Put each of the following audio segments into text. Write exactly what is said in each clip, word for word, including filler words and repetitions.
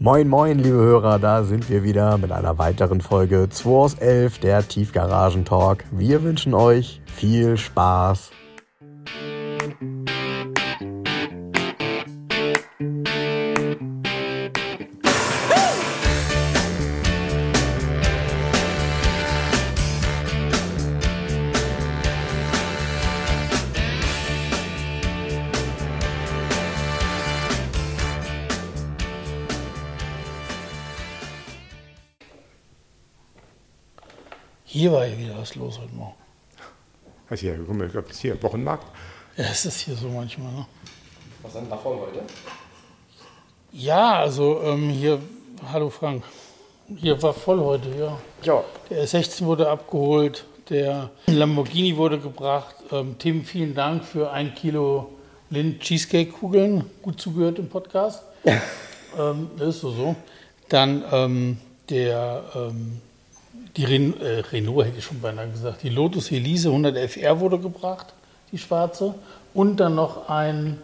Moin moin liebe Hörer, da sind wir wieder mit einer weiteren Folge zwei aus elf, der Tiefgaragen-Talk. Wir wünschen euch viel Spaß. Hier war ja wieder was los heute Morgen. Was hier, guck mal, ich glaube, das ist hier Wochenmarkt. Ja, es ist hier so manchmal, ne? Was sind da voll heute? Ja, also ähm, hier, hallo Frank, hier war voll heute, ja. Ja. Der S sechzehn wurde abgeholt, der Lamborghini wurde gebracht. Ähm, Tim, vielen Dank für ein Kilo Lind Cheesecake-Kugeln, gut zugehört im Podcast. ähm, das ist so so. Dann ähm, der... Ähm, Die Ren äh, Renault hätte ich schon beinahe gesagt. Die Lotus Elise hundertelf R wurde gebracht, die schwarze. Und dann noch ein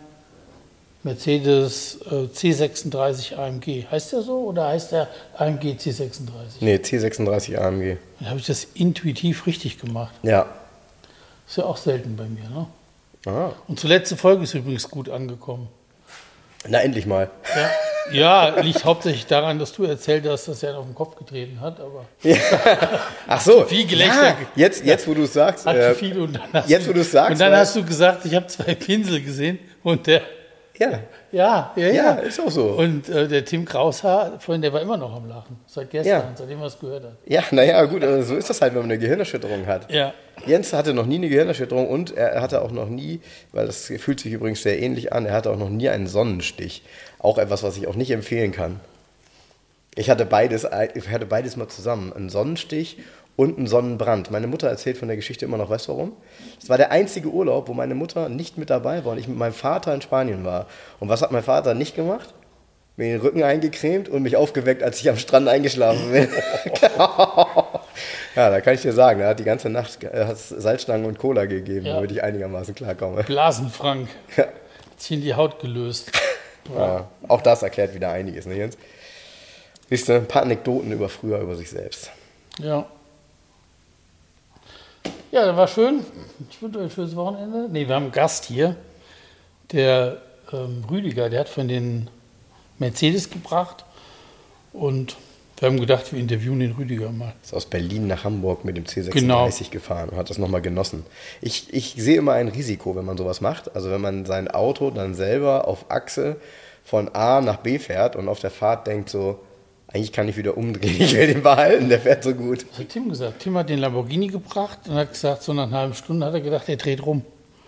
Mercedes äh, C sechsunddreißig A M G. Heißt der so oder heißt der A M G C sechsunddreißig? Nee, C sechsunddreißig A M G. Dann habe ich das intuitiv richtig gemacht. Ja. Ist ja auch selten bei mir, ne? Aha. Unsere letzte Folge ist übrigens gut angekommen. Na, endlich mal. Ja. Ja, liegt hauptsächlich daran, dass du erzählt hast, dass er ihn auf den Kopf getreten hat, aber... Ja. Ach so, viel Gelächter. Ja, jetzt, jetzt, wo du es sagst. Hat Äh, viel und dann hast jetzt, du, wo du es sagst. Und dann weil, hast du gesagt, ich habe zwei Pinsel gesehen und der... Ja, Ja, ja, ja, ja. ist auch so. Und äh, der Tim Kraushaar, vorhin, der war immer noch am Lachen. Seit gestern, Ja. seitdem er es gehört hat. Ja, naja, gut, also so ist das halt, wenn man eine Gehirnerschütterung hat. Ja. Jens hatte noch nie eine Gehirnerschütterung und er hatte auch noch nie, weil das fühlt sich übrigens sehr ähnlich an, er hatte auch noch nie einen Sonnenstich. Auch etwas, was ich auch nicht empfehlen kann. Ich hatte beides, ich hatte beides mal zusammen, einen Sonnenstich und einen Sonnenbrand. Meine Mutter erzählt von der Geschichte immer noch, weißt du warum? Das war der einzige Urlaub, wo meine Mutter nicht mit dabei war und ich mit meinem Vater in Spanien war. Und was hat mein Vater nicht gemacht? Mir den Rücken eingecremt und mich aufgeweckt, als ich am Strand eingeschlafen bin. Ja, da kann ich dir sagen, er hat die ganze Nacht hat's Salzstangen und Cola gegeben, Ja. damit ich einigermaßen klarkomme. Blasenfrank. Ja. Hat sich in die Haut gelöst. Ja, auch das erklärt wieder einiges, ne Jens? Siehst du, ein paar Anekdoten über früher, über sich selbst. Ja. Ja, das war schön. Ich wünsche euch ein schönes Wochenende. Ne, wir haben einen Gast hier. Der ähm, Rüdiger, der hat von den Mercedes gebracht. Und wir haben gedacht, wir interviewen den Rüdiger mal. Ist aus Berlin nach Hamburg mit dem C sechsunddreißig genau. gefahren und hat das nochmal genossen. Ich, ich sehe immer ein Risiko, wenn man sowas macht. Also wenn man sein Auto dann selber auf Achse von A nach B fährt und auf der Fahrt denkt so, eigentlich kann ich wieder umdrehen, ich will den behalten, der fährt so gut. Das hat Tim gesagt. Tim hat den Lamborghini gebracht und hat gesagt, so nach einer halben Stunde hat er gedacht, er dreht rum.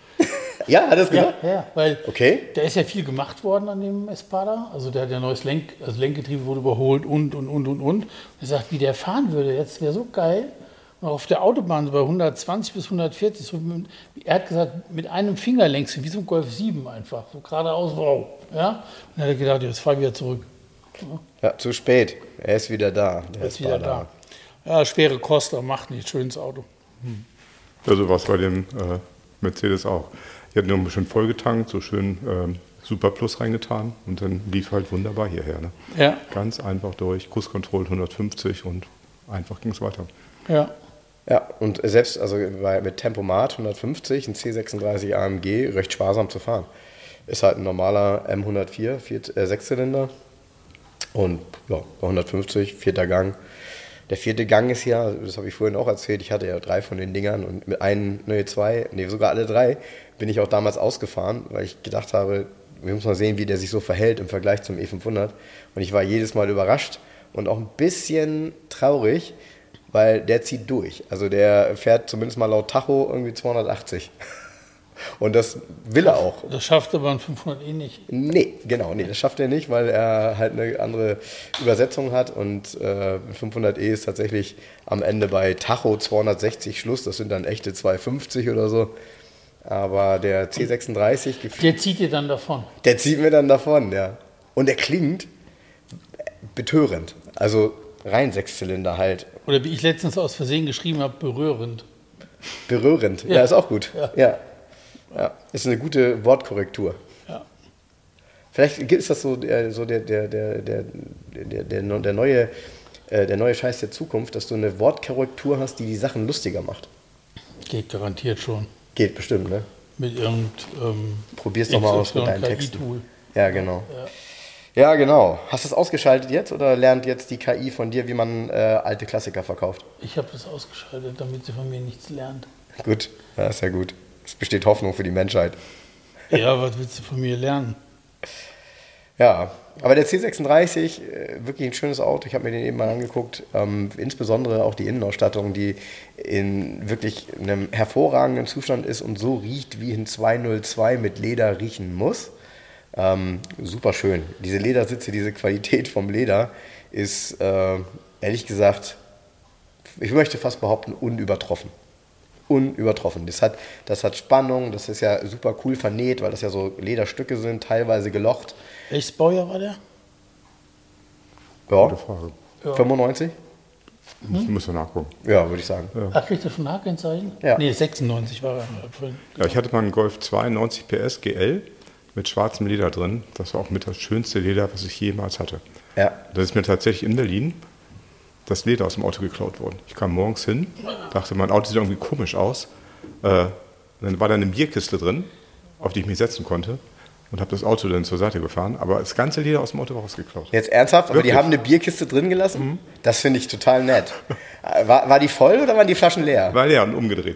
Ja, hat er es gesagt? Ja, ja, weil okay. Da ist ja viel gemacht worden an dem Espada. Also der hat ja neues Lenk, also Lenkgetriebe wurde überholt und, und, und, und, und. Er sagt, wie der fahren würde, jetzt wäre so geil. Und auf der Autobahn so bei hundertzwanzig bis hundertvierzig, so mit, er hat gesagt, mit einem Finger lenkst du, wie so ein Golf sieben einfach, so geradeaus, wow. Ja? Und dann hat er gedacht, jetzt fahr ich wieder zurück. Ja. Ja, zu spät. Er ist wieder da. Er ist wieder da. Ja, schwere Kost, aber macht nichts, schönes Auto. Hm. Ja, so war es bei dem äh, Mercedes auch. Ich hatte nur ein bisschen vollgetankt, so schön ähm, Super Plus reingetan und dann lief halt wunderbar hierher. Ne? Ja. Ganz einfach durch, Cruise Control hundertfünfzig und einfach ging es weiter. Ja. Ja, und selbst also bei, mit Tempomat hundertfünfzig, ein C sechsunddreißig A M G, recht sparsam zu fahren. Ist halt ein normaler M hundertvier, vier, äh, Sechszylinder und ja, bei hundertfünfzig, vierter Gang. Der vierte Gang ist ja, das habe ich vorhin auch erzählt, ich hatte ja drei von den Dingern und mit einem, nee, zwei, nee, sogar alle drei bin ich auch damals ausgefahren, weil ich gedacht habe, wir müssen mal sehen, wie der sich so verhält im Vergleich zum E fünfhundert. Und ich war jedes Mal überrascht und auch ein bisschen traurig, weil der zieht durch. Also der fährt zumindest mal laut Tacho irgendwie zweihundertachtzig. Und das will er auch. Das schafft aber ein fünfhundert eh nicht. Nee, genau, nee, das schafft er nicht, weil er halt eine andere Übersetzung hat und äh, fünfhundert E ist tatsächlich am Ende bei Tacho zweihundertsechzig Schluss, das sind dann echte zweihundertfünfzig oder so. Aber der C sechsunddreißig... Der zieht dir dann davon. Der zieht mir dann davon, ja. Und der klingt betörend, also rein Sechszylinder halt. Oder wie ich letztens aus Versehen geschrieben habe, berührend. Berührend, ja, ja ist auch gut, ja. ja. Ja, ist eine gute Wortkorrektur. Ja. Vielleicht ist das so, der, so der, der, der, der, der, der, der, neue, äh, der neue Scheiß der Zukunft, dass du eine Wortkorrektur hast, die die Sachen lustiger macht. Geht garantiert schon. Geht bestimmt, ne? Mit irgendeinem ähm, Probier's doch mal aus mit deinen Texten. Tool. Ja, genau. Ja. Ja, genau. Hast du es ausgeschaltet jetzt oder lernt jetzt die K I von dir, wie man äh, alte Klassiker verkauft? Ich habe das ausgeschaltet, damit sie von mir nichts lernt. Gut, ja, ist ja gut. Es besteht Hoffnung für die Menschheit. Ja, was willst du von mir lernen? Ja, aber der C sechsunddreißig, äh, wirklich ein schönes Auto. Ich habe mir den eben mal angeguckt. Ähm, insbesondere auch die Innenausstattung, die in wirklich einem hervorragenden Zustand ist und so riecht, wie ein zweihundertzwei mit Leder riechen muss. Ähm, super schön. Diese Ledersitze, diese Qualität vom Leder ist, äh, ehrlich gesagt, ich möchte fast behaupten, unübertroffen. Unübertroffen. Das hat, das hat Spannung, das ist ja super cool vernäht, weil das ja so Lederstücke sind, teilweise gelocht. Welches Baujahr war der? Ja, Gute Frage. Ja. fünfundneunzig? Ich muss ja nachgucken. Ja, würde ich sagen. Ach, kriegt er schon ein H-Kennzeichen? Ja. Nee, sechsundneunzig war er. Ja, ich hatte mal einen Golf zwei, neunzig P S G L mit schwarzem Leder drin. Das war auch mit das schönste Leder, was ich jemals hatte. Ja. Das ist mir tatsächlich in Berlin das Leder aus dem Auto geklaut worden. Ich kam morgens hin, dachte, mein Auto sieht irgendwie komisch aus. Äh, dann war da eine Bierkiste drin, auf die ich mich setzen konnte. Und habe das Auto dann zur Seite gefahren. Aber das ganze Leder aus dem Auto war rausgeklaut. Jetzt ernsthaft? Aber Wirklich? die haben eine Bierkiste drin gelassen? Mhm. Das finde ich total nett. War, war die voll oder waren die Flaschen leer? War leer und umgedreht.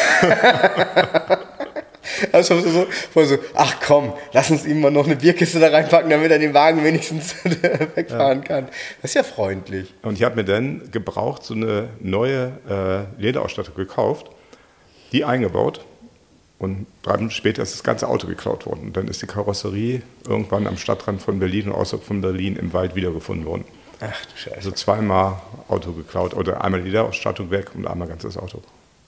Also so, so, ach komm, lass uns ihm mal noch eine Bierkiste da reinpacken, damit er den Wagen wenigstens wegfahren ja. kann. Das ist ja freundlich. Und ich habe mir dann gebraucht so eine neue äh, Lederausstattung gekauft, die eingebaut. Und drei Minuten später ist das ganze Auto geklaut worden. Und dann ist die Karosserie irgendwann am Stadtrand von Berlin und außerhalb von Berlin im Wald wiedergefunden worden. Ach du Scheiße. Also zweimal Auto geklaut oder einmal die Lederausstattung weg und einmal ganzes Auto.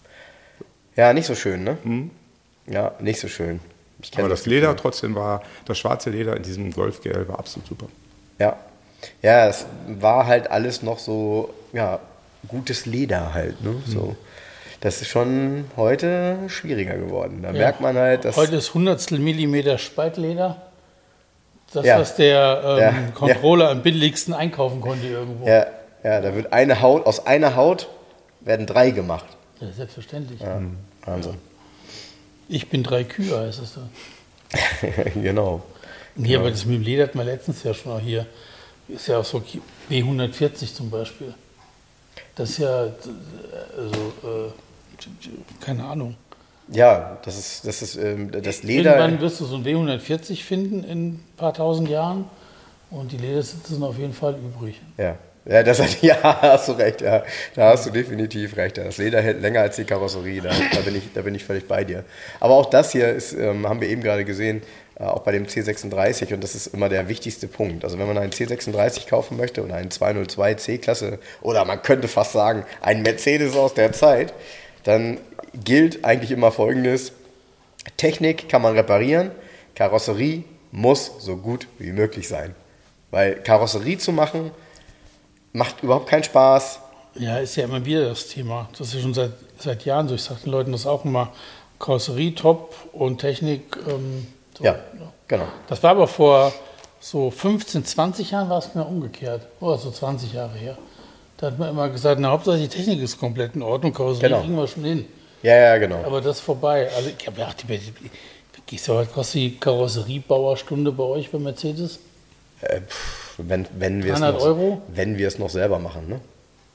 Ja, nicht so schön, ne? Mhm. Ja, nicht so schön. Ich Aber das, das Leder trotzdem war, das schwarze Leder in diesem Golf G L war absolut super. Ja. Ja, es war halt alles noch so, ja, gutes Leder halt, ne? Mhm. So. Das ist schon heute schwieriger geworden. Da ja. merkt man halt, dass... Heute ist Hundertstel Millimeter Spaltleder. Das, ja. was der ähm, ja. Controller ja. am billigsten einkaufen konnte irgendwo. Ja, ja, da wird eine Haut, aus einer Haut werden drei gemacht. Ja, selbstverständlich. Ja. Mhm. Wahnsinn. Ich bin drei Kühe, heißt es da. Genau. Nee, genau. Aber das mit dem Leder hat man letztens ja schon auch hier. Ist ja auch so W hundertvierzig zum Beispiel. Das ist ja, also, äh, keine Ahnung. Ja, das ist, das ist ähm, das Leder. Irgendwann wirst du so ein W hundertvierzig finden in ein paar tausend Jahren und die Ledersitze sind auf jeden Fall übrig. Ja, ja, das hat, ja, hast du recht, ja. Da hast du definitiv recht. Das Leder hält länger als die Karosserie, da, da, bin, ich, da bin ich völlig bei dir. Aber auch das hier ist, ähm, haben wir eben gerade gesehen, äh, auch bei dem C sechsunddreißig und das ist immer der wichtigste Punkt. Also wenn man einen C sechsunddreißig kaufen möchte oder einen zweihundertzwei C-Klasse oder man könnte fast sagen, einen Mercedes aus der Zeit, dann gilt eigentlich immer Folgendes: Technik kann man reparieren, Karosserie muss so gut wie möglich sein. Weil Karosserie zu machen, macht überhaupt keinen Spaß. Ja, ist ja immer wieder das Thema. Das ist ja schon seit, seit Jahren so. Ich sage den Leuten das auch immer. Karosserie top und Technik ähm, so. Ja, ja, genau. Das war aber vor so fünfzehn, zwanzig Jahren war es genau umgekehrt. Oder so zwanzig Jahre her. Da hat man immer gesagt, na, Hauptsache die Technik ist komplett in Ordnung, Karosserie genau. kriegen wir schon hin. Ja, ja, genau. Aber das ist vorbei. Also ich habe gedacht, gehst du, was kostet die Karosseriebauerstunde bei euch bei Mercedes? Äh, pff, wenn, wenn wir es dreihundert noch, Euro? wenn wir es noch selber machen, ne?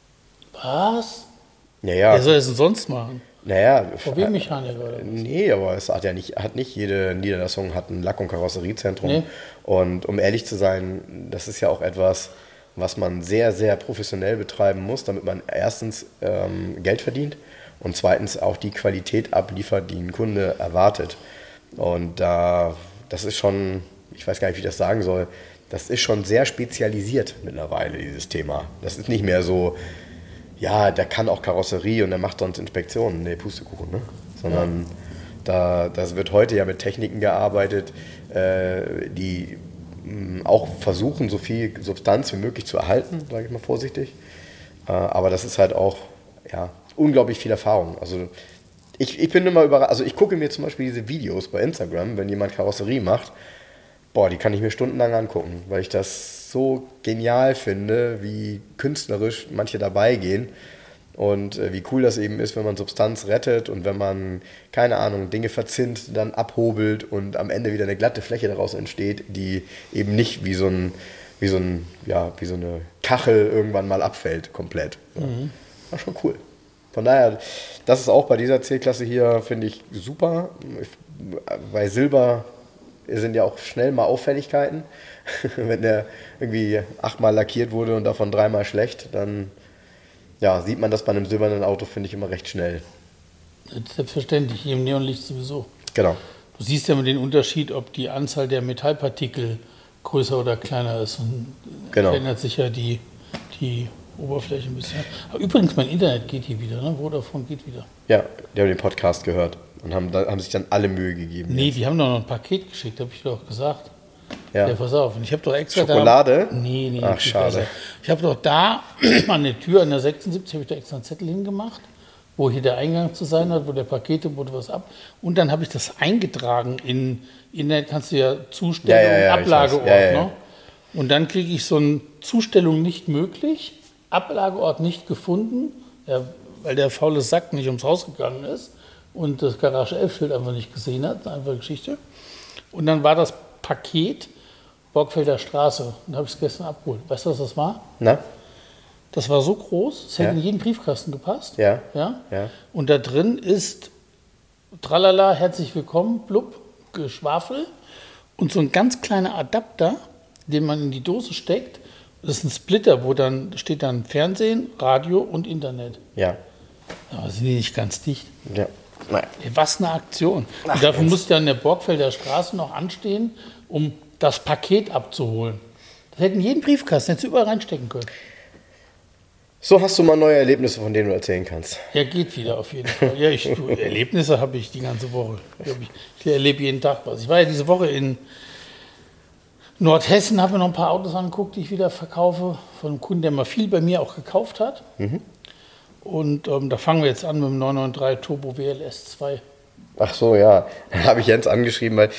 Was? Ja, ja. Wer soll es denn sonst machen? Naja, V W-Mechaniker oder was? Nee, aber es hat ja nicht, hat nicht jede Niederlassung hat ein Lack- und Karosseriezentrum. Nee. Und um ehrlich zu sein, das ist ja auch etwas, was man sehr, sehr professionell betreiben muss, damit man erstens ähm, Geld verdient und zweitens auch die Qualität abliefert, die ein Kunde erwartet. Und da, das ist schon, ich weiß gar nicht, wie ich das sagen soll, das ist schon sehr spezialisiert mittlerweile, dieses Thema. Das ist nicht mehr so, ja, der kann auch Karosserie und der macht sonst Inspektionen. Nee, Pustekuchen, ne? Sondern ja. da, das wird heute ja mit Techniken gearbeitet, äh, die mh, auch versuchen, so viel Substanz wie möglich zu erhalten, sage ich mal vorsichtig. Äh, aber das ist halt auch, ja, unglaublich viel Erfahrung. Also ich, ich bin immer überrascht, also ich gucke mir zum Beispiel diese Videos bei Instagram, wenn jemand Karosserie macht, boah, die kann ich mir stundenlang angucken, weil ich das so genial finde, wie künstlerisch manche dabei gehen. Und äh, wie cool das eben ist, wenn man Substanz rettet und wenn man, keine Ahnung, Dinge verzinnt, dann abhobelt und am Ende wieder eine glatte Fläche daraus entsteht, die eben nicht wie so ein, wie so ein, ja, wie so eine Kachel irgendwann mal abfällt, komplett. Ja. Mhm. War schon cool. Von daher, das ist auch bei dieser C-Klasse hier, finde ich, super. Bei Silber sind ja auch schnell mal Auffälligkeiten. Wenn der irgendwie achtmal lackiert wurde und davon dreimal schlecht, dann ja, sieht man das bei einem silbernen Auto, finde ich, immer recht schnell. Selbstverständlich, hier im Neonlicht sowieso. Genau. Du siehst ja immer den Unterschied, ob die Anzahl der Metallpartikel größer oder kleiner ist. Und genau. Verändert sich ja die, die Oberfläche ein bisschen. Aber übrigens, mein Internet geht hier wieder, ne? Vodafone geht wieder. Ja, die haben den Podcast gehört und haben, haben sich dann alle Mühe gegeben. Nee, jetzt. Die haben doch noch ein Paket geschickt, habe ich doch gesagt. Ja. Ja, pass auf. Und ich habe doch extra Schokolade? Da, nee, nee. Ach, schade. Besser. Ich habe doch da an der Tür, an der sechsundsiebzig, habe ich da extra einen Zettel hingemacht, wo hier der Eingang zu sein hat, wo der Pakete, wurde was ab. Und dann habe ich das eingetragen in Internet, kannst du ja Zustellung, ja, ja, ja, Ablageort. ja, ja. Ne? Und dann kriege ich so eine Zustellung nicht möglich, Ablageort nicht gefunden, ja, weil der faule Sack nicht ums Haus gegangen ist und das Garage elf Schild einfach nicht gesehen hat, einfach Geschichte. Und dann war das Paket Borgfelder Straße und habe ich es gestern abgeholt. Weißt du, was das war? Na? Das war so groß, es hätte Ja. in jeden Briefkasten gepasst. Ja. Ja? Ja. Und da drin ist Tralala, herzlich willkommen, blub, Geschwafel und so ein ganz kleiner Adapter, den man in die Dose steckt. Das ist ein Splitter, wo dann steht dann Fernsehen, Radio und Internet. Ja. Aber sind die nicht ganz dicht? Ja. Naja. Was eine Aktion. Ach, und dafür jetzt. musste an der Borgfelder Straße noch anstehen, um das Paket abzuholen. Das hätten jeden Briefkasten, hättest du überall reinstecken können. So hast du mal neue Erlebnisse, von denen du erzählen kannst. Ja, geht wieder auf jeden Fall. Ja, ich, du, Erlebnisse habe ich die ganze Woche. Ich, ich erlebe jeden Tag was. Ich war ja diese Woche in Nordhessen, habe mir noch ein paar Autos angeguckt, die ich wieder verkaufe, von einem Kunden, der mal viel bei mir auch gekauft hat. Mhm. Und ähm, da fangen wir jetzt an mit dem neun neun drei Turbo W L S zwei. Ach so, ja. Da habe ich Jens angeschrieben, weil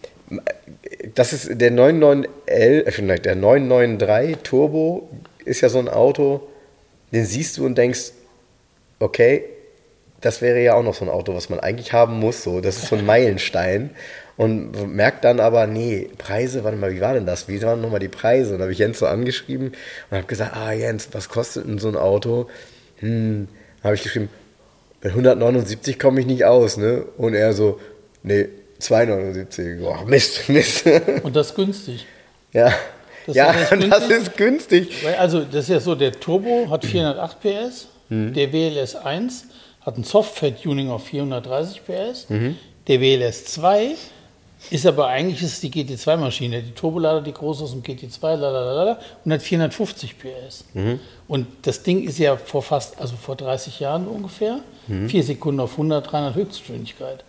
das ist der neun neun L, äh, der neun neun drei Turbo ist ja so ein Auto, den siehst du und denkst, okay, das wäre ja auch noch so ein Auto, was man eigentlich haben muss. So. Das ist so ein Meilenstein. Und merkt dann aber, nee, Preise, warte mal, wie war denn das? Wie waren nochmal die Preise? Und da habe ich Jens so angeschrieben und habe gesagt, ah Jens, was kostet denn so ein Auto? Hm, habe ich geschrieben, mit hundertneunundsiebzig komme ich nicht aus, ne? Und er so, nee, zweihundertneunundsiebzig. Boah, Mist, Mist. Und das ist günstig. Ja, Das ja, ist echt das günstig. ist günstig. Weil, also das ist ja so, der Turbo hat vierhundertacht P S, Mhm. der W L S eins hat ein Softfat-Tuning auf vierhundertdreißig P S, Mhm. der W L S zwei ist aber eigentlich ist es die G T zwei Maschine, die Turbolader, die groß aus dem G T zwei, lalalala, und hat vierhundertfünfzig P S. Mhm. Und das Ding ist ja vor fast, also vor dreißig Jahren ungefähr, Mhm. vier Sekunden auf hundert, dreihundert Höchstgeschwindigkeit.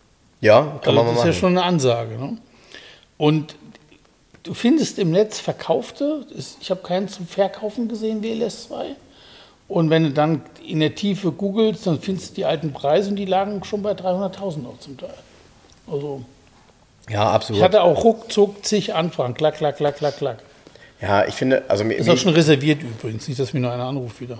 Ja, kann Also man mal das ist machen. ja schon eine Ansage. Ne? Und du findest im Netz verkaufte, ist, ich habe keinen zum Verkaufen gesehen, W L S zwei. Und wenn du dann in der Tiefe googelst, dann findest du die alten Preise und die lagen schon bei dreihunderttausend noch zum Teil. Also Ja, absolut. ich hatte auch ruckzuck zig Anfragen, klack, klack, klack, klack, klack. ja, ich finde, also mir, Ist auch schon reserviert übrigens, nicht, dass mir nur einer anruft wieder.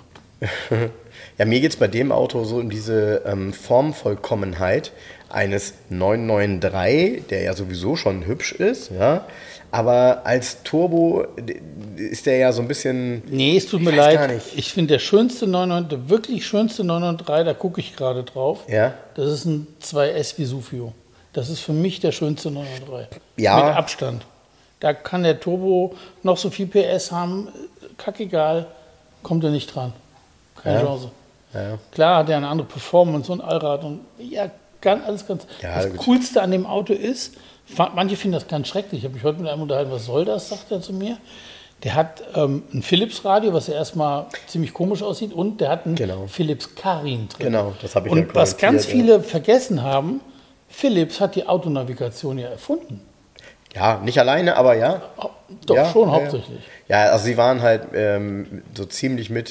ja, mir geht es bei dem Auto so um diese ähm, Formvollkommenheit eines neun neun drei, der ja sowieso schon hübsch ist, ja, aber als Turbo d- ist der ja so ein bisschen... Nee, es tut mir Ich weiß leid. gar nicht. Ich finde der schönste neun neun, der wirklich schönste neun neun drei, da gucke ich gerade drauf. Ja. Das ist ein zwei S Vesuvio. Das ist für mich der schönste neun neun drei. Ja. Mit Abstand. Da kann der Turbo noch so viel P S haben, kackegal, kommt er nicht dran. Keine Ja. Chance. Ja. Klar hat er eine andere Performance und Allrad und ja, ganz, alles ganz. Ja, das gut. Coolste an dem Auto ist, fa- manche finden das ganz schrecklich. Ich habe mich heute mit einem unterhalten, was soll das, sagt er zu mir. Der hat ähm, ein Philips-Radio, was ja erstmal ziemlich komisch aussieht, und der hat ein Genau. Philips Carin drin. Genau, das habe ich ja Und was kommentiert, ganz ja. viele vergessen haben, Philips hat die Autonavigation ja erfunden. Ja, nicht alleine, aber ja. Oh, doch, ja, schon ja, hauptsächlich. Ja, also sie waren halt ähm, so ziemlich mit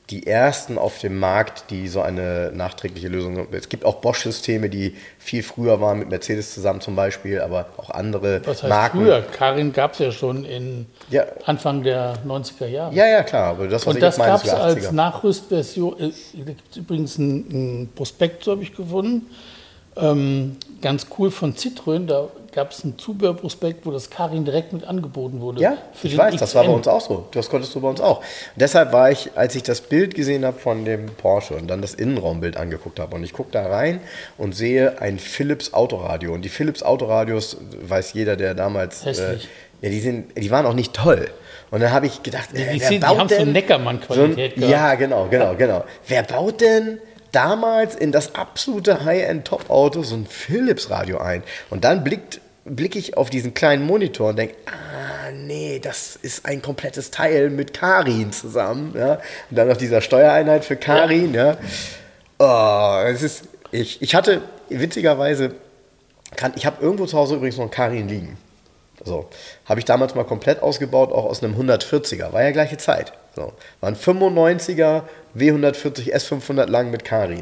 die ersten auf dem Markt, die so eine nachträgliche Lösung haben. Es gibt auch Bosch-Systeme, die viel früher waren, mit Mercedes zusammen zum Beispiel, aber auch andere Was heißt Marken. früher? Carin gab es ja schon in Ja. Anfang der neunziger Jahre. Ja, ja, klar. Aber das, was Und ich das jetzt meine, gab ist es sogar als achtziger. Nachrüstversion. äh, Da gibt es übrigens einen Prospekt, so habe ich gefunden. Ähm, ganz cool von Citroën. Da gab es einen Zubehörprospekt, wo das Carin direkt mit angeboten wurde. Ja, Für ich den weiß, das war bei X M. uns auch so. Das konntest du bei uns auch. Und deshalb war ich, als ich das Bild gesehen habe von dem Porsche und dann das Innenraumbild angeguckt habe und ich gucke da rein und sehe ein Philips Autoradio. Und die Philips Autoradios, weiß jeder, der damals... Hässlich. Äh, ja, die, sind, die waren auch nicht toll. Und dann habe ich gedacht, Die, äh, die, wer sind, die baut haben so denn Neckermann-Qualität so ein, Ja, genau, genau, genau. Wer baut denn damals in das absolute High-End-Top-Auto so ein Philips-Radio ein? Und dann blickt, blicke ich auf diesen kleinen Monitor und denke, ah, nee, das ist ein komplettes Teil mit Carin zusammen. Ja? Und dann noch dieser Steuereinheit für Carin. Ja. Ja. Oh, es ist, ich, ich hatte witzigerweise, kann, ich habe irgendwo zu Hause übrigens noch einen Carin liegen. So, habe ich damals mal komplett ausgebaut, auch aus einem hundertvierziger, war ja gleiche Zeit. So, war ein fünfundneunziger W hundertvierzig S fünfhundert lang mit Carin.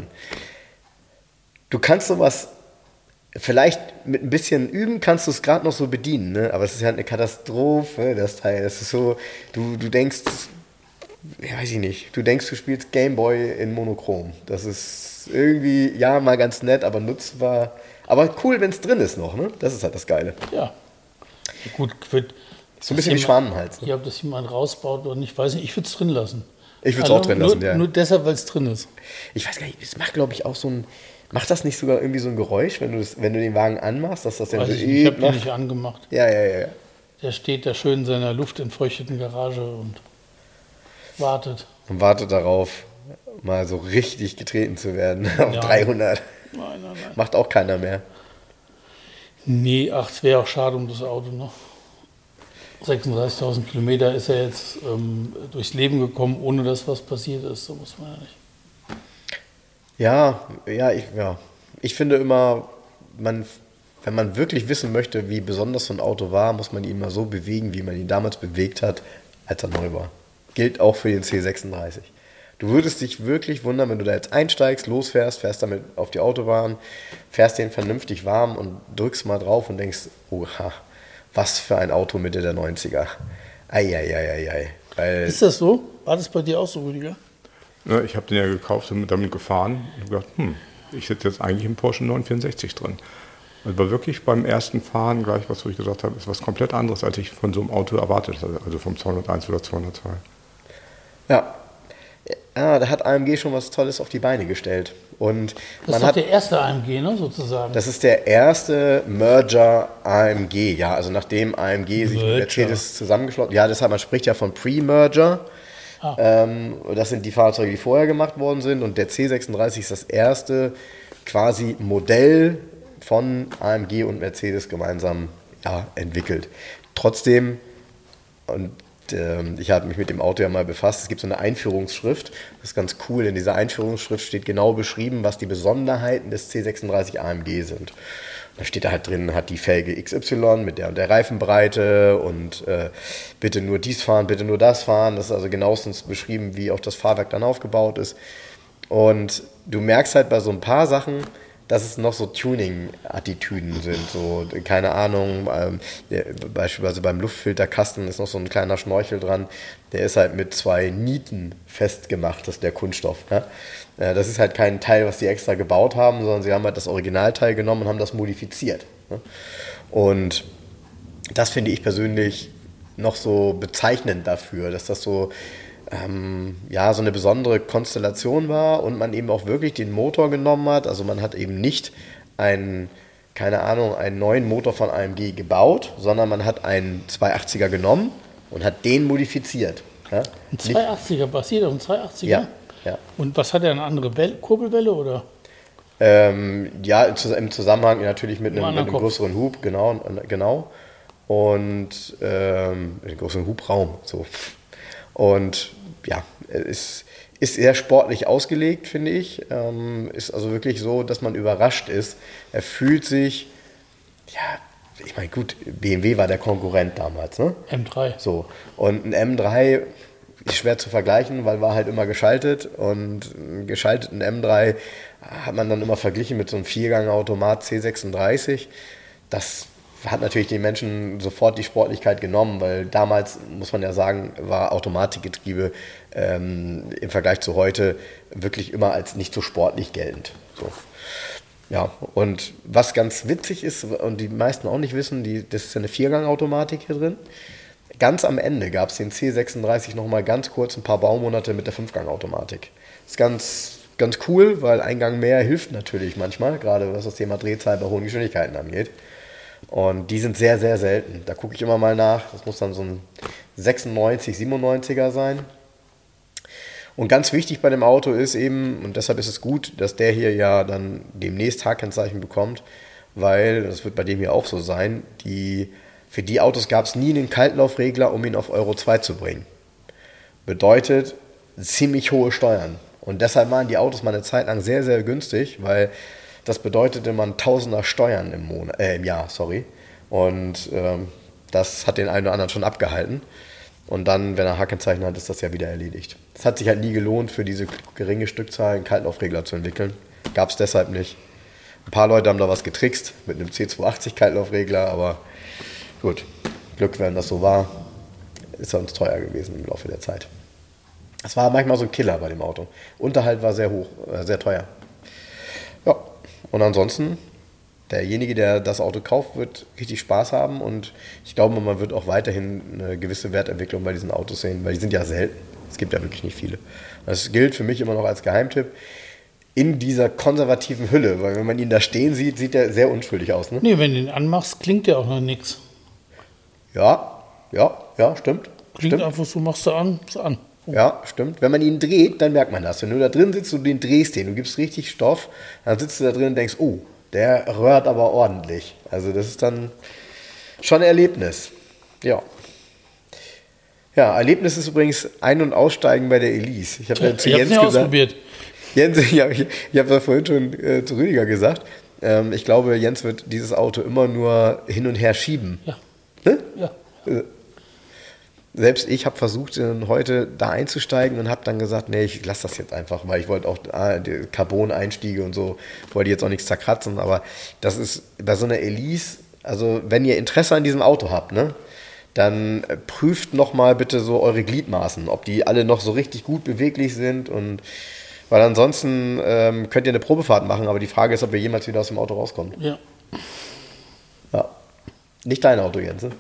Du kannst sowas, vielleicht mit ein bisschen Üben kannst du es gerade noch so bedienen, ne? Aber es ist ja eine Katastrophe, das Teil. Es ist so, du, du denkst, ja, weiß ich nicht, du denkst, du spielst Gameboy in Monochrom. Das ist irgendwie, ja, mal ganz nett, aber nutzbar. Aber cool, wenn es drin ist noch, ne? Das ist halt das Geile. Ja. Gut, wird, So ein bisschen wie Schwanenhals. Ne? Ja, ob das jemand rausbaut oder nicht, weiß nicht. Ich würde es drin lassen. Ich würde es Also auch drin nur, lassen, ja. Nur deshalb, weil es drin ist. Ich weiß gar nicht, es macht, glaube ich, auch so ein. Macht das nicht sogar irgendwie so ein Geräusch, wenn du, das, wenn du den Wagen anmachst, dass das dann Weiß so ich nicht, ich habe den macht? nicht angemacht. Ja, ja, ja, ja. Der steht da schön in seiner luftentfeuchteten Garage und wartet. Und wartet darauf, mal so richtig getreten zu werden auf Ja. dreihundert. Nein, nein, nein. Macht auch keiner mehr. Nee, ach, es wäre auch schade um das Auto noch. sechsunddreißigtausend Kilometer ist er jetzt ähm, durchs Leben gekommen, ohne dass was passiert ist. So muss man ja nicht. Ja, ja, ich, ja. Ich finde immer, man, wenn man wirklich wissen möchte, wie besonders so ein Auto war, muss man ihn mal so bewegen, wie man ihn damals bewegt hat, als er neu war. Gilt auch für den C sechsunddreißig. Du würdest dich wirklich wundern, wenn du da jetzt einsteigst, losfährst, fährst damit auf die Autobahn, fährst den vernünftig warm und drückst mal drauf und denkst, oha, was für ein Auto Mitte der neunziger. Eieieiei. Weil Ist das so? War das bei dir auch so, Rüdiger? Ja, ich habe den ja gekauft und damit gefahren und hab gedacht, hm, ich sitze jetzt eigentlich im Porsche neunhundertvierundsechzig drin. Das war wirklich beim ersten Fahren gleich, was wo ich gesagt habe, ist was komplett anderes, als ich von so einem Auto erwartet hatte, also vom zweihunderteins oder zweihundertzwei. ja. Ja, da hat A M G schon was Tolles auf die Beine gestellt. Und Das man ist doch hat, der erste A M G, ne, sozusagen. das ist der erste Merger A M G, ja, also nachdem A M G sich mit Merger. Mercedes zusammengeschlossen, ja, deshalb, man spricht ja von Pre-Merger. Ah. Ähm, das sind die Fahrzeuge, die vorher gemacht worden sind, und der C sechsunddreißig ist das erste quasi Modell von A M G und Mercedes gemeinsam ja, entwickelt. Trotzdem, und ähm, ich habe mich mit dem Auto ja mal befasst, es gibt so eine Einführungsschrift, das ist ganz cool, in dieser Einführungsschrift steht genau beschrieben, was die Besonderheiten des C sechsunddreißig A M G sind. Da steht da halt drin, hat die Felge X Y mit der und der Reifenbreite und äh, bitte nur dies fahren, bitte nur das fahren. Das ist also genauestens beschrieben, wie auch das Fahrwerk dann aufgebaut ist. Und du merkst halt bei so ein paar Sachen, dass es noch so Tuning-Attitüden sind. So, keine Ahnung, ähm, der, beispielsweise beim Luftfilterkasten ist noch so ein kleiner Schnorchel dran. Der ist halt mit zwei Nieten festgemacht, das ist der Kunststoff. Ja? Äh, das ist halt kein Teil, was die extra gebaut haben, sondern sie haben halt das Originalteil genommen und haben das modifiziert. Ja? Und das finde ich persönlich noch so bezeichnend dafür, dass das so Ähm, ja, so eine besondere Konstellation war und man eben auch wirklich den Motor genommen hat. Also man hat eben nicht einen, keine Ahnung, einen neuen Motor von A M G gebaut, sondern man hat einen zweihundertachtziger genommen und hat den modifiziert. Ja? Ein zweihundertachtziger, basiert auf einem zweihundertachtziger? Ja, ja. Und was hat er, eine andere Welle, Kurbelwelle oder? Ähm, ja, im Zusammenhang natürlich mit einem, mit einem Kopf. größeren Hub, genau, genau. Und ähm, einen größeren Hubraum, so. Und ja, es ist sehr sportlich ausgelegt, finde ich. Ähm, ist also wirklich so, dass man überrascht ist. Er fühlt sich, ja, ich meine, gut, B M W war der Konkurrent damals, ne? M drei. So. Und ein M drei, ist schwer zu vergleichen, weil war halt immer geschaltet und einen geschalteten M drei hat man dann immer verglichen mit so einem Viergang-Automat C sechsunddreißig. Das hat natürlich den Menschen sofort die Sportlichkeit genommen, weil damals, muss man ja sagen, war Automatikgetriebe ähm, im Vergleich zu heute wirklich immer als nicht so sportlich geltend. So. Ja, und was ganz witzig ist und die meisten auch nicht wissen, die, das ist ja eine Viergang-Automatik hier drin. Ganz am Ende gab es den C sechsunddreißig nochmal ganz kurz ein paar Baumonate mit der Fünfgang-Automatik. Ist ganz, ganz cool, weil ein Gang mehr hilft natürlich manchmal, gerade was das Thema Drehzahl bei hohen Geschwindigkeiten angeht. Und die sind sehr, sehr selten. Da gucke ich immer mal nach. Das muss dann so ein sechsundneunzig, siebenundneunziger sein. Und ganz wichtig bei dem Auto ist eben, und deshalb ist es gut, dass der hier ja dann demnächst H-Kennzeichen bekommt, weil, das wird bei dem hier auch so sein, die, für die Autos gab es nie einen Kaltlaufregler, um ihn auf Euro zwei zu bringen. Bedeutet ziemlich hohe Steuern. Und deshalb waren die Autos mal eine Zeit lang sehr, sehr günstig, weil das bedeutete man Tausender Steuern im, Monat, äh, im Jahr. sorry. Und ähm, das hat den einen oder anderen schon abgehalten. Und dann, wenn er H-Kennzeichen hat, ist das ja wieder erledigt. Es hat sich halt nie gelohnt, für diese geringe Stückzahl einen Kaltlaufregler zu entwickeln. Gab es deshalb nicht. Ein paar Leute haben da was getrickst mit einem C zweihundertachtzig Kaltlaufregler, aber gut, Glück, wenn das so war, ist er uns teuer gewesen im Laufe der Zeit. Es war manchmal so ein Killer bei dem Auto. Unterhalt war sehr hoch, äh, sehr teuer. Ja, und ansonsten, derjenige, der das Auto kauft, wird richtig Spaß haben und ich glaube, man wird auch weiterhin eine gewisse Wertentwicklung bei diesen Autos sehen, weil die sind ja selten. Es gibt ja wirklich nicht viele. Das gilt für mich immer noch als Geheimtipp in dieser konservativen Hülle, weil wenn man ihn da stehen sieht, sieht er sehr unschuldig aus. Ne? Nee, wenn du ihn anmachst, klingt der auch noch nichts. Ja, ja, ja, stimmt. Klingt stimmt. einfach so, machst du an, ist an. Ja, stimmt. Wenn man ihn dreht, dann merkt man das. Wenn du da drin sitzt und den drehst, den, du gibst richtig Stoff, dann sitzt du da drin und denkst, oh, der röhrt aber ordentlich. Also das ist dann schon ein Erlebnis. Ja. Ja, Erlebnis ist übrigens Ein- und Aussteigen bei der Elise. Ich habe ja zu ich Jens nicht gesagt, ausprobiert. Jens, ich habe ich hab das vorhin schon äh, zu Rüdiger gesagt. Ähm, ich glaube, Jens wird dieses Auto immer nur hin und her schieben. Ja. Ne? Ja. Äh, Selbst ich habe versucht, heute da einzusteigen und habe dann gesagt, nee, ich lasse das jetzt einfach, weil ich wollte auch ah, die Carbon-Einstiege und so, wollte jetzt auch nichts zerkratzen, aber das ist bei so einer Elise, also wenn ihr Interesse an diesem Auto habt, ne, dann prüft nochmal bitte so eure Gliedmaßen, ob die alle noch so richtig gut beweglich sind und weil ansonsten ähm, könnt ihr eine Probefahrt machen, aber die Frage ist, ob ihr jemals wieder aus dem Auto rauskommt. Ja. Ja. Nicht dein Auto, Jens, ne?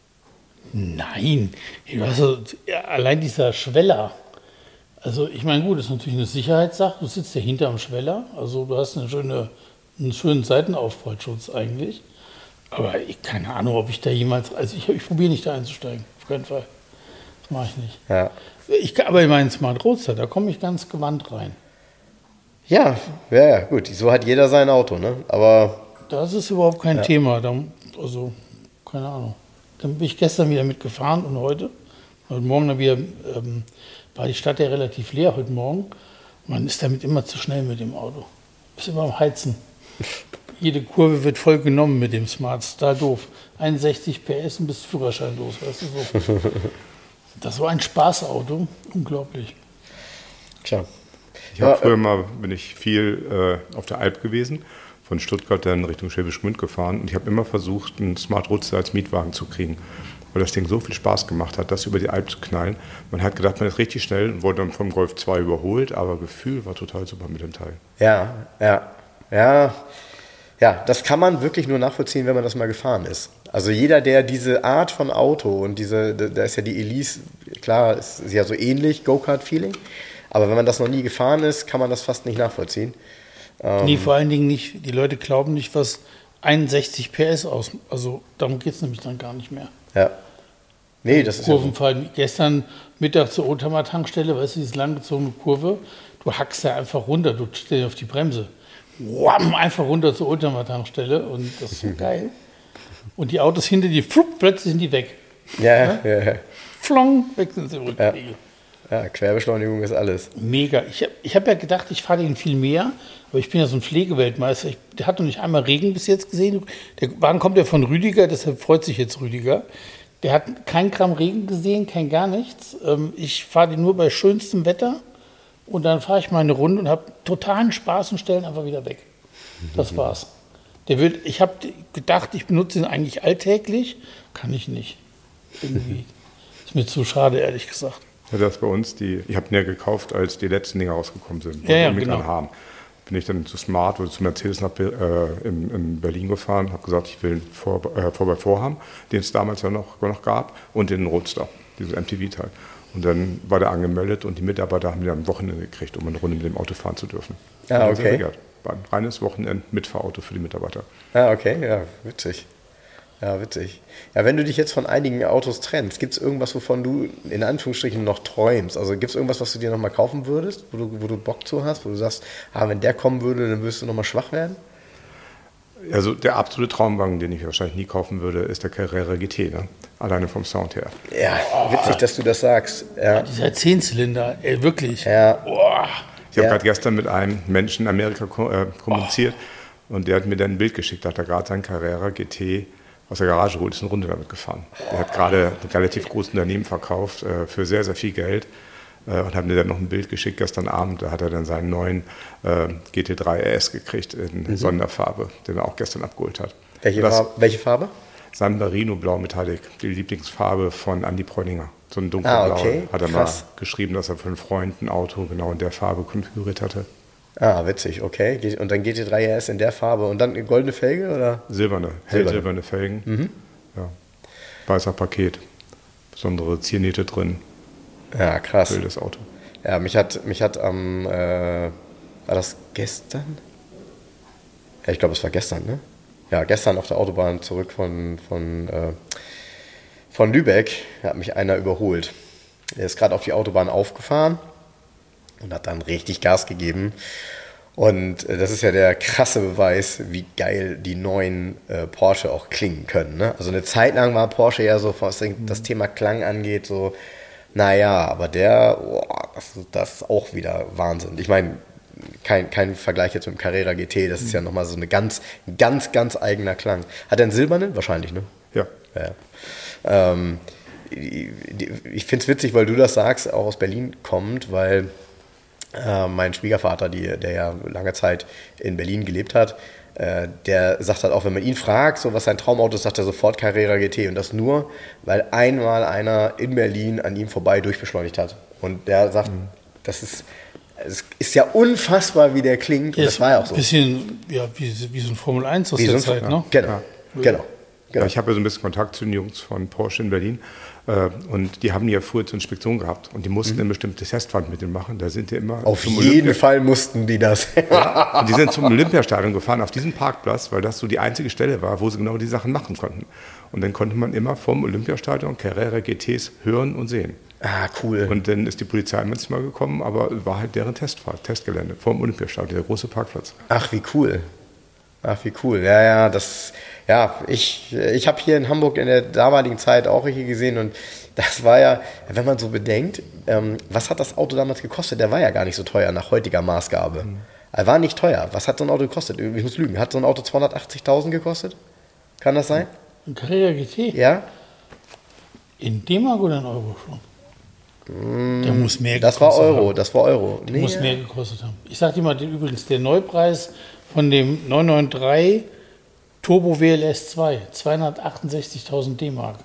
Nein, du hast so, ja, allein dieser Schweller. Also ich meine, gut, das ist natürlich eine Sicherheitssache. Du sitzt ja hinter am Schweller, also du hast eine schöne, einen schönen Seitenaufprallschutz eigentlich. Aber ich keine Ahnung, ob ich da jemals, also ich, ich probiere nicht da einzusteigen, auf keinen Fall. Das mache ich nicht. Ja. Ich, aber in meinen Smart Roadster, da komme ich ganz gewandt rein. Ja, ja, ja, gut, so hat jeder sein Auto, ne? Aber das ist überhaupt kein ja. Thema. Da, also, keine Ahnung. Dann bin ich gestern wieder mitgefahren und heute. Heute Morgen dann wieder, ähm, war die Stadt ja relativ leer heute Morgen. Man ist damit immer zu schnell mit dem Auto. Ist immer am Heizen. Jede Kurve wird voll genommen mit dem Smart. Das ist total doof. einundsechzig P S und bist führerscheinlos, weißt du so. Das war ein Spaßauto. Unglaublich. Tja. Ich habe früher mal, bin ich viel äh, auf der Alp gewesen, von Stuttgart dann Richtung Schwäbisch Gmünd gefahren und ich habe immer versucht, einen Smart Roadster als Mietwagen zu kriegen, weil das Ding so viel Spaß gemacht hat, das über die Alp zu knallen. Man hat gedacht, man ist richtig schnell und wurde dann vom Golf zwei überholt, aber Gefühl war total super mit dem Teil. Ja, ja, ja. Ja, das kann man wirklich nur nachvollziehen, wenn man das mal gefahren ist. Also jeder, der diese Art von Auto und diese, da ist ja die Elise, klar, ist ja so ähnlich, Go-Kart-Feeling, aber wenn man das noch nie gefahren ist, kann man das fast nicht nachvollziehen. Nee, ähm, vor allen Dingen nicht, die Leute glauben nicht, was einundsechzig P S aus, also darum geht es nämlich dann gar nicht mehr. Ja. Nee, das ist Kurvenfall. Ja so. Gestern Mittag zur Oldtimer-Tankstelle, weißt du, diese langgezogene Kurve, du hackst da einfach runter, du stellst auf die Bremse. Wham, einfach runter zur Oldtimer-Tankstelle und das ist so geil. Und die Autos hinter dir, flupp, plötzlich sind die weg. Ja, ja, ja. Flong, weg sind sie im Rückwege. Ja. Ja, Querbeschleunigung ist alles. Mega. Ich habe ich hab ja gedacht, ich fahre den viel mehr, aber ich bin ja so ein Pflegeweltmeister. Ich, der hat noch nicht einmal Regen bis jetzt gesehen. Der Wagen kommt ja von Rüdiger, deshalb freut sich jetzt Rüdiger. Der hat kein Gramm Regen gesehen, kein gar nichts. Ähm, ich fahre den nur bei schönstem Wetter und dann fahre ich mal eine Runde und habe totalen Spaß und stelle ihn einfach wieder weg. Das war's. Der wird, ich habe gedacht, ich benutze ihn eigentlich alltäglich. Kann ich nicht. Irgendwie. Ist mir zu schade, ehrlich gesagt. Ja, das bei uns, die, ich habe ihn ja gekauft, als die letzten Dinger rausgekommen sind. Ja, ja, mit genau. haben. Bin ich dann zu Smart oder zu Mercedes nach, äh, in, in Berlin gefahren, habe gesagt, ich will einen vor, äh, vor bei Vorhaben, den es damals ja noch, noch gab, und den Roadster, dieses M T V-Teil. Und dann war der angemeldet und die Mitarbeiter haben den am Wochenende gekriegt, um eine Runde mit dem Auto fahren zu dürfen. Ah, okay. War ein reines Wochenend-Mitfahrauto für die Mitarbeiter. Ah, okay, ja, witzig. Ja, witzig. Ja, wenn du dich jetzt von einigen Autos trennst, gibt es irgendwas, wovon du in Anführungsstrichen noch träumst? Also gibt es irgendwas, was du dir nochmal kaufen würdest, wo du, wo du Bock zu hast, wo du sagst, ah, wenn der kommen würde, dann würdest du nochmal schwach werden? Also der absolute Traumwagen, den ich wahrscheinlich nie kaufen würde, ist der Carrera G T, ne? Alleine vom Sound her. Ja, witzig, dass du das sagst. Ja, Dieser Zehnzylinder, ey, wirklich. ja. Boah. Ich habe Ja. gerade gestern mit einem Menschen in Amerika ko äh, kommuniziert und der hat mir dann ein Bild geschickt, da hat er gerade seinen Carrera G T aus der Garage geholt, ist eine Runde damit gefahren. Der hat gerade ein relativ großes Unternehmen verkauft äh, für sehr, sehr viel Geld äh, und hat mir dann noch ein Bild geschickt gestern Abend. Da hat er dann seinen neuen äh, G T drei R S gekriegt in mhm. Sonderfarbe, den er auch gestern abgeholt hat. Welche, das, Farbe, welche Farbe? San Marino Blau Metallic, die Lieblingsfarbe von Andy Preuninger. So ein dunkelblau. Ah, okay. Hat er Krass. mal geschrieben, dass er für einen Freund ein Auto genau in der Farbe konfiguriert hatte. Ah, witzig, okay. Und dann G T drei R S in der Farbe und dann eine goldene Felge, oder? Silberne, hell silberne Felgen. Mhm. Ja. Weißer Paket, besondere Ziernähte drin. Ja, krass. Wildes Auto. Ja, mich hat, mich hat am, äh, war das gestern? Ja, ich glaube, es war gestern, ne? Ja, gestern auf der Autobahn zurück von, von, äh, von Lübeck hat mich einer überholt. Er ist gerade auf die Autobahn aufgefahren und hat dann richtig Gas gegeben. Und äh, das ist ja der krasse Beweis, wie geil die neuen äh, Porsche auch klingen können. Ne? Also eine Zeit lang war Porsche ja so, was das Thema Klang angeht, so, naja, aber der, oh, das, das ist auch wieder Wahnsinn. Ich meine, kein, kein Vergleich jetzt mit dem Carrera G T, das ist ja nochmal so eine ganz, ganz, ganz eigener Klang. Hat er einen silbernen? Wahrscheinlich, ne? Ja. Ja. Ähm, ich finde es witzig, weil du das sagst, auch aus Berlin kommt, weil äh, mein Schwiegervater, die, der ja lange Zeit in Berlin gelebt hat, äh, der sagt halt auch, wenn man ihn fragt, so was sein Traumauto ist, sagt er sofort Carrera G T. Und das nur, weil einmal einer in Berlin an ihm vorbei durchbeschleunigt hat. Und der sagt, mhm. das ist, es ist ja unfassbar, wie der klingt. Und Ja, das war ja auch so. Ein bisschen ja, wie, wie so ein Formel eins aus Wie der so ein- Zeit, ne? Genau, Ja. genau. genau. Ja, ich habe ja so ein bisschen Kontakt zu den Jungs von Porsche in Berlin äh, und die haben die ja früher zur Inspektion gehabt und die mussten mhm. eine bestimmte Testfahrt mit denen machen. Da sind die immer Auf zum jeden Olympia- Fall mussten die das. Ja, und die sind zum Olympiastadion gefahren, auf diesen Parkplatz, weil das so die einzige Stelle war, wo sie genau die Sachen machen konnten. Und dann konnte man immer vom Olympiastadion Carrera G Ts hören und sehen. Ah, cool. Und dann ist die Polizei manchmal gekommen, aber war halt deren Testfahrt, Testgelände vom Olympiastadion, der große Parkplatz. Ach, wie cool. Ach, wie cool. Ja, ja, das, ja, ich, ich habe hier in Hamburg in der damaligen Zeit auch welche gesehen und das war ja, wenn man so bedenkt, ähm, was hat das Auto damals gekostet? Der war ja gar nicht so teuer nach heutiger Maßgabe. Mhm. Er war nicht teuer. Was hat so ein Auto gekostet? Ich muss lügen. Hat so ein Auto zweihundertachtzigtausend gekostet? Kann das sein? Ein Carrera G T? Ja? In D-Mark oder in Euro schon? Der muss mehr Das war gekostet Euro, haben. das war Euro. Der muss mehr gekostet haben. Ich sag dir mal den, übrigens, der Neupreis von dem neun neun drei Turbo W L S zwei, zweihundertachtundsechzigtausend D-Mark.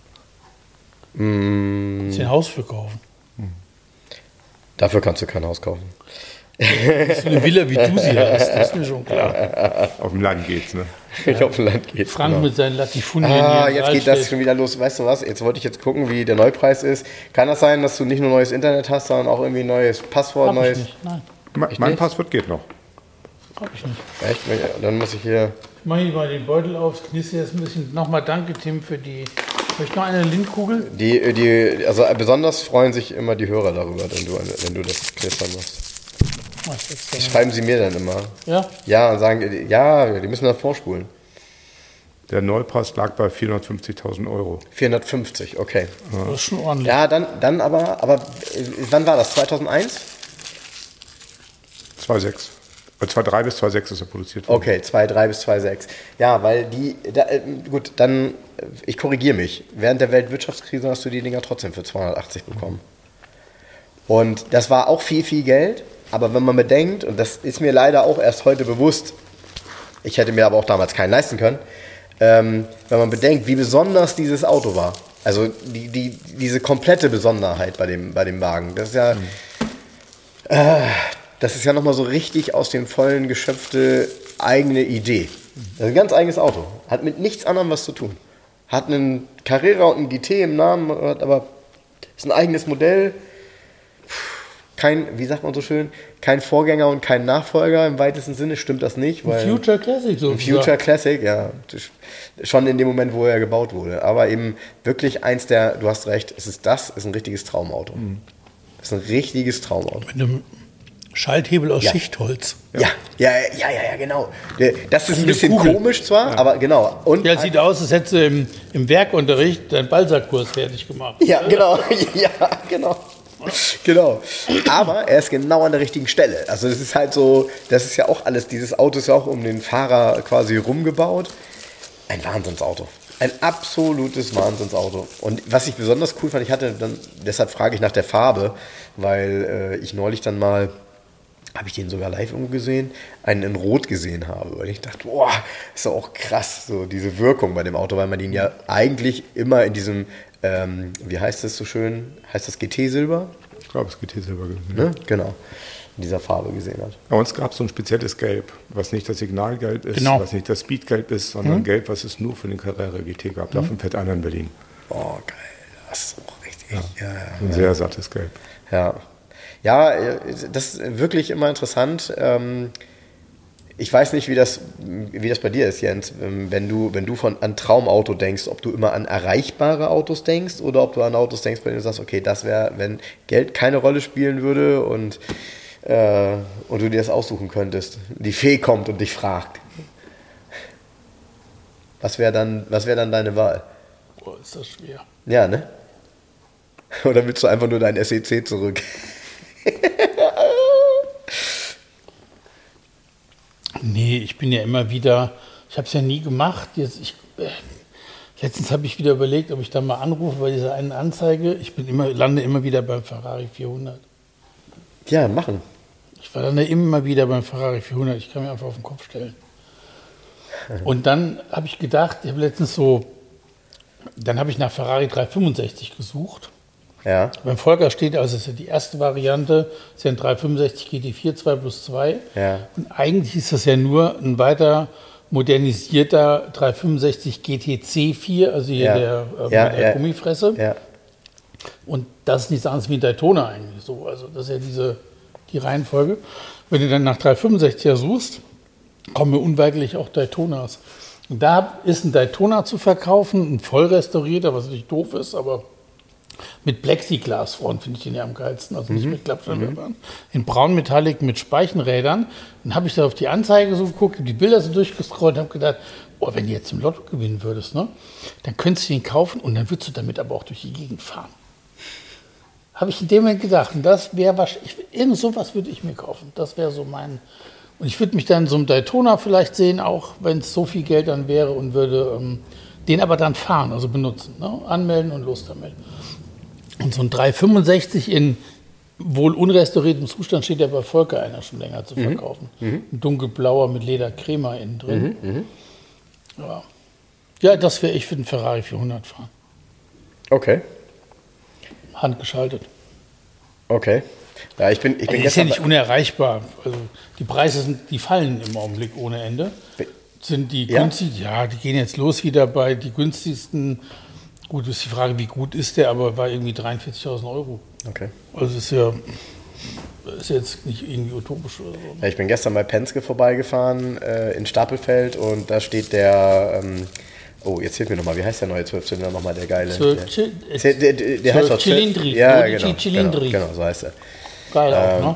Mm, Kannst du ein Haus für kaufen. dafür kannst du kein Haus kaufen. Das ist eine Villa, wie du sie hast, das ist mir schon klar. Auf dem Land geht's, ne? Ja. Auf dem Land geht's. Frank genau. mit seinen Latifundien. Ah, hier jetzt im geht Saal das schon wieder los. Weißt du was? Jetzt wollte ich jetzt gucken, wie der Neupreis ist. Kann das sein, dass du nicht nur neues Internet hast, sondern auch irgendwie ein neues Passwort, Hab neues. ich nicht, nein, Me- Mein nicht? Passwort geht noch. hab ich nicht. Echt? Dann muss ich hier. Ich mache hier mal den Beutel auf, knister jetzt ein bisschen. Nochmal danke, Tim, für die. Möchtest du noch eine Lindkugel? Die, die, also besonders freuen sich immer die Hörer darüber, wenn du, wenn du das knistern machst. Mach ich jetzt, Das äh, schreiben sie mir dann immer. ja? Ja, und sagen, ja, die müssen das vorspulen. Der Neupreis lag bei vierhundertfünfzigtausend Euro. vierhundertfünfzig, okay. Das ist schon ordentlich. Ja, dann, dann aber, aber äh, wann war das? zweitausendeins? zwei Komma sechs. zwei Komma drei bis zwei Komma sechs ist er produziert worden. Okay, zwei Komma drei bis zwei Komma sechs. Ja, weil die, da, gut, dann, ich korrigiere mich. Während der Weltwirtschaftskrise hast du die Dinger trotzdem für zweihundertachtzig bekommen. Und das war auch viel, viel Geld. Aber wenn man bedenkt, und das ist mir leider auch erst heute bewusst, ich hätte mir aber auch damals keinen leisten können, ähm, wenn man bedenkt, wie besonders dieses Auto war. Also die, die, diese komplette Besonderheit bei dem, bei dem Wagen. Das ist ja, mhm. äh, das ist ja nochmal so richtig aus dem Vollen geschöpfte eigene Idee. Das ist ein ganz eigenes Auto. Hat mit nichts anderem was zu tun. Hat einen Carrera und einen G T im Namen, aber ist ein eigenes Modell. Kein, wie sagt man so schön, kein Vorgänger und kein Nachfolger im weitesten Sinne, stimmt das nicht. Weil Future Classic so. Future Classic, ja. Schon in dem Moment, wo er gebaut wurde. Aber eben wirklich eins der, du hast recht, es ist das, ist ein richtiges Traumauto. Mhm. Das ist ein richtiges Traumauto. Mit einem Schalthebel aus ja. Schichtholz. Ja. Ja, ja, ja, ja, genau. Das ist ein bisschen Kugel. Komisch zwar, ja. aber genau. Und ja, sieht aus, als hättest du im, im Werkunterricht deinen Balsakkurs fertig gemacht. Ja, genau. Ja, genau. Genau. Aber er ist genau an der richtigen Stelle. Also das ist halt so, das ist ja auch alles, dieses Auto ist ja auch um den Fahrer quasi rumgebaut. Ein Wahnsinnsauto. Ein absolutes Wahnsinnsauto. Und was ich besonders cool fand, ich hatte dann, deshalb frage ich nach der Farbe, weil äh, ich neulich dann mal, habe ich den sogar live irgendwo gesehen, einen in Rot gesehen habe. Weil ich dachte, boah, ist doch auch krass, so diese Wirkung bei dem Auto, weil man den ja eigentlich immer in diesem, ähm, wie heißt das so schön, heißt das G T-Silber? Ich glaube, es ist G T-Silber gewesen. Ne? Genau, in dieser Farbe gesehen hat. Bei uns gab es so ein spezielles Gelb, was nicht das Signalgelb ist, genau. was nicht das Speedgelb ist, sondern mhm. Gelb, was es nur für den Carrera G T gab. Davon mhm. fährt einer in Berlin. Oh, geil, das ist auch richtig. Ja. Ja, ja, ein ja. sehr sattes Gelb. Ja. Ja, das ist wirklich immer interessant. Ich weiß nicht, wie das, wie das bei dir ist, Jens, wenn du, wenn du von, an Traumauto denkst, ob du immer an erreichbare Autos denkst oder ob du an Autos denkst, bei denen du sagst, okay, das wäre, wenn Geld keine Rolle spielen würde und, äh, und du dir das aussuchen könntest. Die Fee kommt und dich fragt. Was wäre dann, was wäre dann deine Wahl? Boah, ist das schwer. Ja, ne? Oder willst du einfach nur dein S E C zurück? Nee, ich bin ja immer wieder, ich habe es ja nie gemacht. Jetzt, ich, äh, letztens habe ich wieder überlegt, ob ich da mal anrufe bei dieser einen Anzeige. Ich bin immer, lande immer wieder beim Ferrari vierhundert. Ja, machen. Ich lande immer wieder beim Ferrari vierhundert. Ich kann mir einfach auf den Kopf stellen. Und dann habe ich gedacht, ich habe letztens so, dann habe ich nach Ferrari dreihundertfünfundsechzig gesucht. Ja. Beim Volker steht, also das ist ja die erste Variante, ist ja ein dreihundertfünfundsechzig G T vier zwei plus zwei. Ja. Und eigentlich ist das ja nur ein weiter modernisierter dreihundertfünfundsechzig G T C vier, also hier ja. der, äh, ja, der ja. Gummifresse. Ja. Und das ist nichts anderes wie ein Daytona eigentlich so. Also das ist ja diese, die Reihenfolge. Wenn du dann nach dreihundertfünfundsechziger suchst, kommen mir unweigerlich auch Daytonas. Und da ist ein Daytona zu verkaufen, ein voll restaurierter, was natürlich doof ist, aber mit Plexiglasfront finde ich den ja am geilsten, also nicht mhm. mit Klappscheinwerfern. Mhm. In braun Metallic mit Speichenrädern. Dann habe ich da auf die Anzeige so geguckt, die Bilder so durchgescrollt und habe gedacht, oh, wenn du jetzt im Lotto gewinnen würdest, ne, dann könntest du den kaufen und dann würdest du damit aber auch durch die Gegend fahren. Habe ich in dem Moment gedacht, und das wäre wahrscheinlich, irgend sowas würde ich mir kaufen. Das wäre so mein, und ich würde mich dann so einem Daytona vielleicht sehen, auch wenn es so viel Geld dann wäre und würde ähm, den aber dann fahren, also benutzen, ne? Anmelden und los damit. Und so ein dreihundertfünfundsechzig in wohl unrestauriertem Zustand steht ja bei Volker einer schon länger zu verkaufen. Mhm. Ein dunkelblauer mit Ledercrema innen drin. Mhm. Ja. ja, das wäre ich für den Ferrari vierhundert fahren. Okay. Handgeschaltet. Okay. Ja, ich bin, ich bin also ist ja nicht unerreichbar. Also die Preise sind, die fallen im Augenblick ohne Ende. Sind die ja? günstig? Ja, die gehen jetzt los wieder bei die günstigsten. Gut, ist die Frage, wie gut ist der, aber war irgendwie dreiundvierzigtausend Euro. Okay. Also ist ja ist jetzt nicht irgendwie utopisch oder so. Ja, ich bin gestern bei Penske vorbeigefahren äh, in Stapelfeld und da steht der, ähm, oh, jetzt hilf mir nochmal, wie heißt der neue zwölfzylinder nochmal, der geile? zwölf Der, der, der, der heißt auch Cylindri. Ja, genau, Cylindri. Genau, genau, so heißt er. Geil auch, ähm, ne?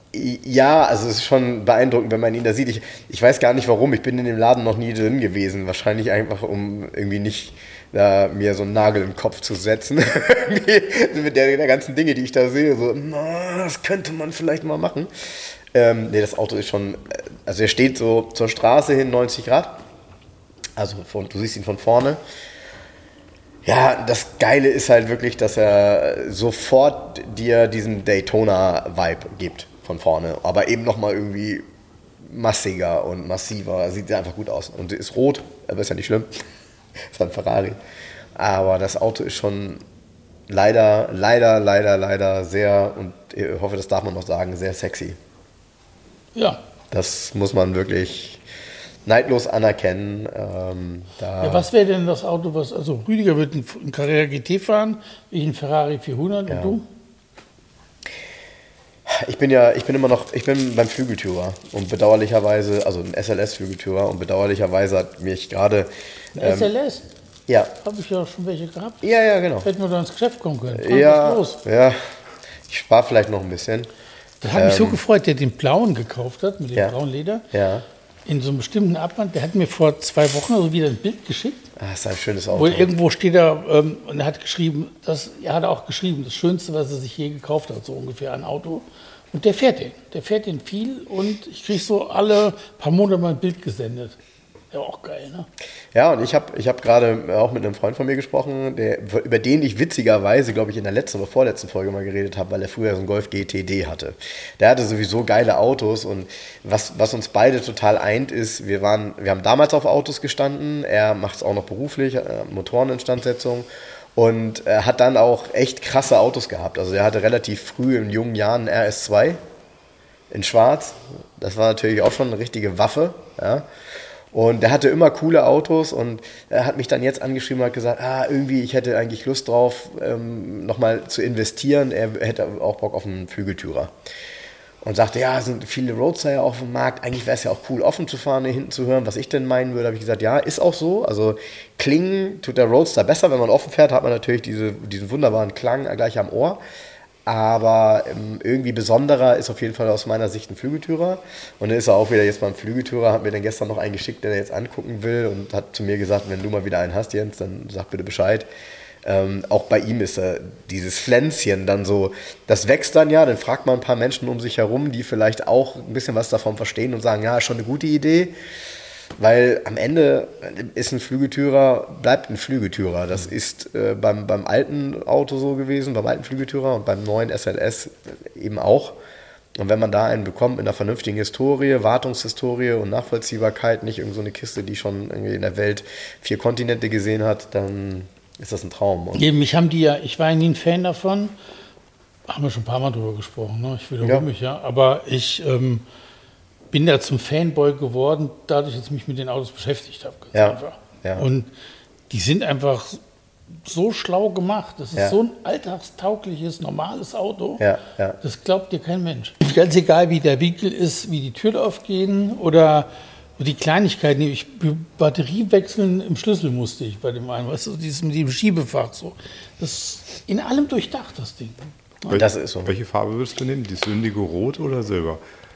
Ja, also es ist schon beeindruckend, wenn man ihn da sieht. Ich, ich weiß gar nicht warum, ich bin in dem Laden noch nie drin gewesen. Wahrscheinlich einfach, um irgendwie nicht da mir so einen Nagel im Kopf zu setzen. Mit der, der ganzen Dinge, die ich da sehe, so, na, das könnte man vielleicht mal machen. Ähm, nee, das Auto ist schon, also er steht so zur Straße hin neunzig Grad. Also von, du siehst ihn von vorne. Ja, das Geile ist halt wirklich, dass er sofort dir diesen Daytona-Vibe gibt von vorne. Aber eben nochmal irgendwie massiger und massiver. Sieht einfach gut aus. Und ist rot, aber ist ja nicht schlimm. Ist ein Ferrari. Aber das Auto ist schon leider, leider, leider, leider sehr, und ich hoffe, das darf man noch sagen, sehr sexy. Ja. Das muss man wirklich neidlos anerkennen. Ähm, da Ja, was wäre denn das Auto, was, also Rüdiger wird einen Carrera G T fahren, ich einen Ferrari vierhundert Ja. und du? Ich bin ja, ich bin immer noch, ich bin beim Flügeltürer und bedauerlicherweise, also ein S L S-Flügeltürer und bedauerlicherweise hat mich gerade... Ein S L S? Ja, Habe ich ja schon welche gehabt. ja, ja, genau. Hätten wir da ins Geschäft kommen können. Frank, Ja, was ist los? ja, ich spare vielleicht noch ein bisschen. Das hat mich so Ähm, gefreut, der den blauen gekauft hat, mit dem Ja. braunen Leder. Ja, In so einem bestimmten Abwand. Der hat mir vor zwei Wochen also wieder ein Bild geschickt. ah, ist ein schönes Auto. Wo irgendwo steht er, ähm, und er hat geschrieben, das, er hat auch geschrieben, das Schönste, was er sich je gekauft hat, so ungefähr ein Auto. Und der fährt den. Der fährt den viel und ich kriege so alle paar Monate mal ein Bild gesendet. Ja, auch geil, ne? Ja, und ich habe ich hab gerade auch mit einem Freund von mir gesprochen, der, über den ich witzigerweise, glaube ich, in der letzten oder vorletzten Folge mal geredet habe, weil er früher so einen Golf G T D hatte. Der hatte sowieso geile Autos und was, was uns beide total eint ist, wir, waren, wir haben damals auf Autos gestanden, er macht es auch noch beruflich, äh, Motoreninstandsetzung. Und er hat dann auch echt krasse Autos gehabt. Also er hatte relativ früh in jungen Jahren einen R S zwei in schwarz. Das war natürlich auch schon eine richtige Waffe. Ja. Und er hatte immer coole Autos und er hat mich dann jetzt angeschrieben und hat gesagt, ah, irgendwie, ich hätte eigentlich Lust drauf, ähm, nochmal zu investieren. Er hätte auch Bock auf einen Flügeltürer. Und sagte, ja, es sind viele Roadster ja auf dem Markt. Eigentlich wäre es ja auch cool, offen zu fahren, hier hinten zu hören, was ich denn meinen würde. Habe ich gesagt, ja, ist auch so. Also klingen tut der Roadster besser. Wenn man offen fährt, hat man natürlich diese, diesen wunderbaren Klang gleich am Ohr. Aber ähm, irgendwie besonderer ist auf jeden Fall aus meiner Sicht ein Flügeltürer. Und dann ist er auch wieder jetzt beim Flügeltürer, hat mir dann gestern noch einen geschickt, der jetzt angucken will und hat zu mir gesagt, wenn du mal wieder einen hast, Jens, dann sag bitte Bescheid. Ähm, auch bei ihm ist er dieses Pflänzchen dann so, das wächst dann ja, dann fragt man ein paar Menschen um sich herum, die vielleicht auch ein bisschen was davon verstehen und sagen, ja, ist schon eine gute Idee, weil am Ende ist ein Flügeltürer, bleibt ein Flügeltürer. Das ist äh, beim, beim alten Auto so gewesen, beim alten Flügeltürer und beim neuen S L S eben auch. Und wenn man da einen bekommt mit einer vernünftigen Historie, Wartungshistorie und Nachvollziehbarkeit, nicht irgend so eine Kiste, die schon irgendwie in der Welt vier Kontinente gesehen hat, dann ist das ein Traum. Und Mich haben die ja, ich war ja nie ein Fan davon, haben wir schon ein paar Mal drüber gesprochen, ne? Ich wiederhole Ja. mich ja, aber ich ähm, bin da zum Fanboy geworden, dadurch, dass ich mich mit den Autos beschäftigt habe. ganz Ja, einfach. ja. Und die sind einfach so schlau gemacht. Das ist Ja. so ein alltagstaugliches, normales Auto. Ja, ja. Das glaubt dir kein Mensch. Ganz egal, wie der Winkel ist, wie die Türen aufgehen oder die Kleinigkeiten. Ich, Batterie wechseln im Schlüssel musste ich bei dem einen. Weißt du, dieses mit dem Schiebefach so. Das ist in allem durchdacht, das Ding. Und das ist so. Welche Farbe würdest du nehmen? Die sündige Rot oder Silber?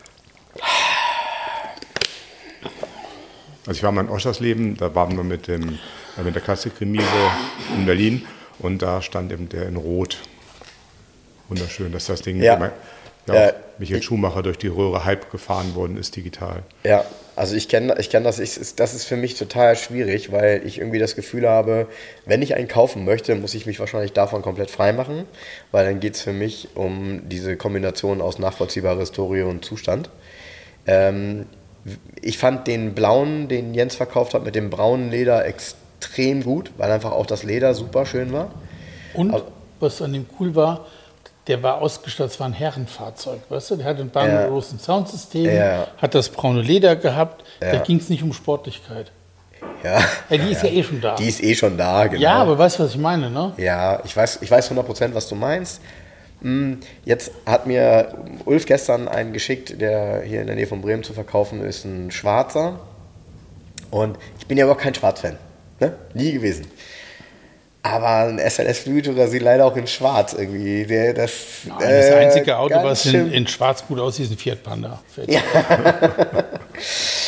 Also ich war mal in Oschersleben, da waren wir mit, dem, äh, mit der Klassik-Remise in Berlin und da stand eben der in Rot. Wunderschön, dass das Ding Ja. immer, ja, Ja. auch Michael Schumacher durch die Röhre halb gefahren worden ist digital. Ja, also ich kenne ich kenn das, ich, das ist für mich total schwierig, weil ich irgendwie das Gefühl habe, wenn ich einen kaufen möchte, muss ich mich wahrscheinlich davon komplett frei machen, weil dann geht es für mich um diese Kombination aus nachvollziehbarer Historie und Zustand. Ähm, ich fand den blauen, den Jens verkauft hat, mit dem braunen Leder extrem gut, weil einfach auch das Leder super schön war. Und Also- was an dem cool war, der war ausgestattet, es war ein Herrenfahrzeug, weißt du? Der hat ein bahngroßen Soundsystem, Ja. hat das braune Leder gehabt, da Ja. ging es nicht um Sportlichkeit. Ja, Ja, die ist ja, eh schon da. die ist eh schon da, genau. Ja, aber weißt du, was ich meine, ne? Ja, ich weiß, ich weiß hundert Prozent, was du meinst. Hm, Jetzt hat mir Ulf gestern einen geschickt, der hier in der Nähe von Bremen zu verkaufen ist, ein schwarzer. Und ich bin ja überhaupt kein Schwarzfan. Ne? Nie gewesen. Aber ein S L S-Flügeltürer sieht leider auch in schwarz irgendwie. Der, das, Nein, das äh, einzige Auto, ganz was in, schön- in schwarz gut aussieht, ist ein Fiat Panda. Ja.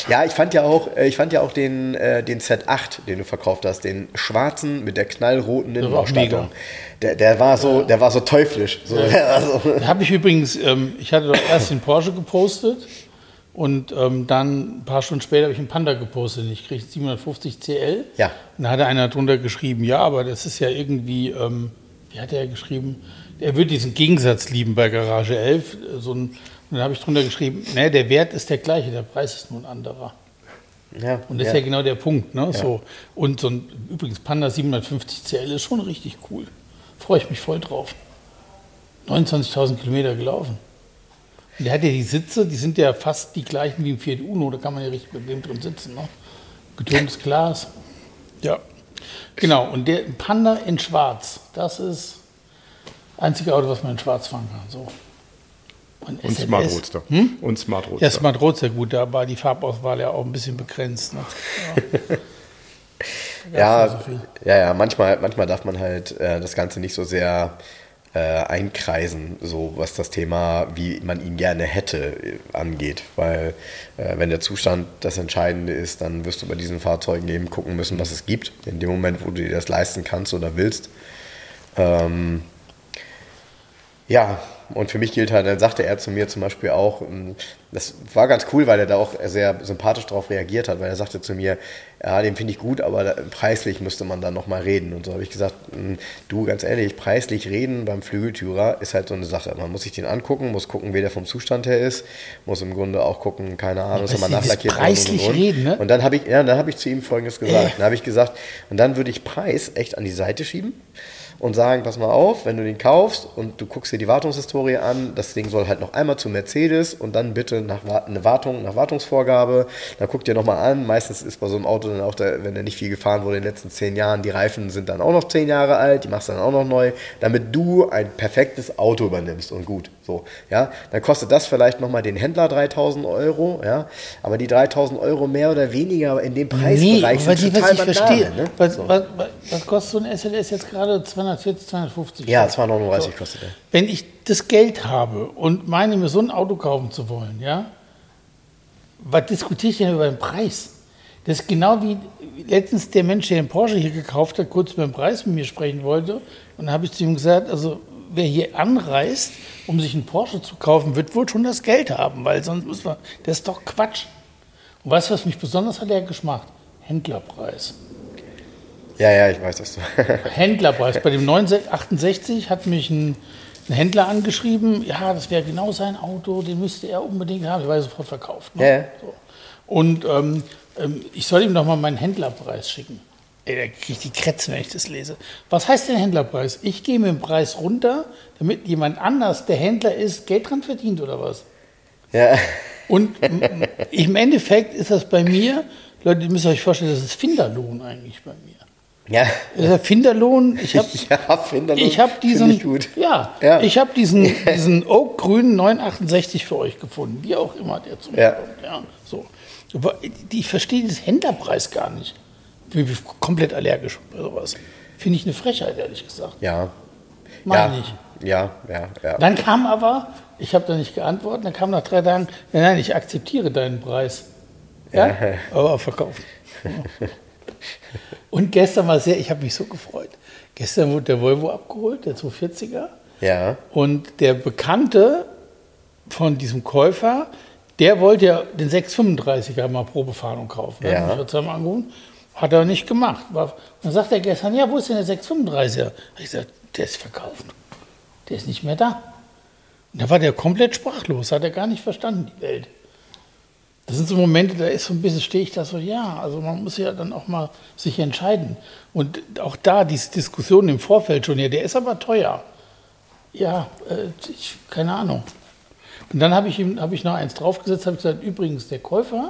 Ja, ich fand ja auch, ich fand ja auch den, äh, den Z acht, den du verkauft hast, den schwarzen mit der knallroten Innenausstattung. Der, der war so, der war so teuflisch. So, Ja. also. Da habe ich übrigens, ähm, ich hatte doch erst den Porsche gepostet und ähm, dann ein paar Stunden später habe ich einen Panda gepostet. Ich kriege siebenhundertfünfzig C L. Ja. Und da hatte einer drunter geschrieben, ja, aber das ist ja irgendwie, ähm, wie hat er geschrieben? Er würde diesen Gegensatz lieben bei Garage elf. So ein, und dann habe ich drunter geschrieben, ne, der Wert ist der gleiche, der Preis ist nur ein anderer. Ja, Und das ja. ist ja genau der Punkt. Ne? Ja. So. Und so ein, übrigens, Panda siebenhundertfünfzig C L ist schon richtig cool. Freue ich mich voll drauf. neunundzwanzigtausend Kilometer gelaufen. Und der hat ja die Sitze, die sind ja fast die gleichen wie im Fiat Uno, da kann man ja richtig bequem drin sitzen. Ne? Getöntes Glas. Ja. Genau, und der Panda in Schwarz, das ist das einzige Auto, was man in Schwarz fahren kann. So. Und S L S. Smart Roadster. Hm? Und Smart Roadster. Ja, Smart Roadster, gut, da war die Farbauswahl ja auch ein bisschen begrenzt. Ne? Ja. Ja, so viel. ja, ja, manchmal, manchmal darf man halt äh, das Ganze nicht so sehr äh, einkreisen, so was das Thema, wie man ihn gerne hätte, äh, angeht. Weil äh, wenn der Zustand das Entscheidende ist, dann wirst du bei diesen Fahrzeugen eben gucken müssen, was es gibt. In dem Moment, wo du dir das leisten kannst oder willst. Ähm, ja, und für mich gilt halt, dann sagte er zu mir zum Beispiel auch, das war ganz cool, weil er da auch sehr sympathisch darauf reagiert hat, weil er sagte zu mir, ja, den finde ich gut, aber da, preislich müsste man dann nochmal reden. Und so habe ich gesagt, du, ganz ehrlich, preislich reden beim Flügeltürer ist halt so eine Sache. Man muss sich den angucken, muss gucken, wie der vom Zustand her ist, muss im Grunde auch gucken, keine Ahnung, ist er mal nachlackiert worden. Preislich und, und, und. reden, ne? Und dann habe ich, ja, dann habe ich zu ihm Folgendes gesagt. Äh. Dann habe ich gesagt, und dann würde ich Preis echt an die Seite schieben und sagen, pass mal auf, wenn du den kaufst und du guckst dir die Wartungshistorie an, das Ding soll halt noch einmal zu Mercedes und dann bitte nach eine Wartung, nach Wartungsvorgabe, dann guck dir nochmal an, meistens ist bei so einem Auto dann auch, der, wenn der nicht viel gefahren wurde in den letzten zehn Jahren, die Reifen sind dann auch noch zehn Jahre alt, die machst du dann auch noch neu, damit du ein perfektes Auto übernimmst und gut, so, ja, dann kostet das vielleicht nochmal den Händler dreitausend Euro, ja, aber die dreitausend Euro mehr oder weniger in dem Preisbereich Nee, sind was, total ich, was ich Banane, verstehe, ne? was, So. was, was, was kostet so ein S L S jetzt gerade? zweihundertvierzig, zweihundertfünfzig? Ja, zweihundertneununddreißig kostet der. Wenn ich das Geld habe und meine, mir so ein Auto kaufen zu wollen, ja, was diskutiere ich denn über den Preis? Das ist genau wie letztens der Mensch, der den Porsche hier gekauft hat, kurz über den Preis mit mir sprechen wollte. Und dann habe ich zu ihm gesagt, also wer hier anreist, um sich einen Porsche zu kaufen, wird wohl schon das Geld haben, weil sonst müssen wir, das ist doch Quatsch. Und weißt du, was mich besonders allergisch macht? Händlerpreis. Ja, ja, ich weiß das. Händlerpreis. Bei dem neun achtundsechzig hat mich ein, ein Händler angeschrieben, ja, das wäre genau sein Auto, den müsste er unbedingt haben. Ich war sofort verkauft. Ne? Ja, ja. So. Und ähm, ähm, ich soll ihm doch mal meinen Händlerpreis schicken. Ey, da kriege ich die Krätze, wenn ich das lese. Was heißt denn Händlerpreis? Ich gehe mit dem Preis runter, damit jemand anders, der Händler ist, Geld dran verdient oder was? Ja. Und m- im Endeffekt ist das bei mir, Leute, ihr müsst euch vorstellen, das ist Finderlohn eigentlich bei mir. Ja. Das ist der Finderlohn, ich habe Ja, Finderlohn ich habe finde diesen, ich gut. ja, Ja. ich habe diesen, diesen Oak grünen neun achtundsechzig für euch gefunden, wie auch immer der zu mir Ja. kommt. Ja, so. Aber die- Ich verstehe den Händlerpreis gar nicht. Ich bin komplett allergisch bei sowas. Finde ich eine Frechheit, ehrlich gesagt. Ja. Meine ja. ich. Ja, ja, ja. Dann kam aber, ich habe da nicht geantwortet, dann kam nach drei Tagen, nein, nein, ich akzeptiere deinen Preis. Ja, Ja. aber verkauft. Und gestern war sehr, ich habe mich so gefreut. Gestern wurde der Volvo abgeholt, der zweihundertvierziger. Ja. Und der Bekannte von diesem Käufer, der wollte ja den sechshundertfünfunddreißiger mal Probefahrung kaufen. Ne? Ja. Ich habe zusammen angerufen, hat er nicht gemacht. War, und dann sagt er gestern, ja, wo ist denn der sechshundertfünfunddreißiger? Ich gesagt, der ist verkauft. Der ist nicht mehr da. Und da war der komplett sprachlos, hat er gar nicht verstanden, die Welt. Das sind so Momente, da ist so ein bisschen, stehe ich da so, ja, also man muss ja dann auch mal sich entscheiden. Und auch da, diese Diskussion im Vorfeld schon, ja, der ist aber teuer. Ja, äh, ich, keine Ahnung. Und dann habe ich ihm, habe ich noch eins draufgesetzt, habe ich gesagt, übrigens, der Käufer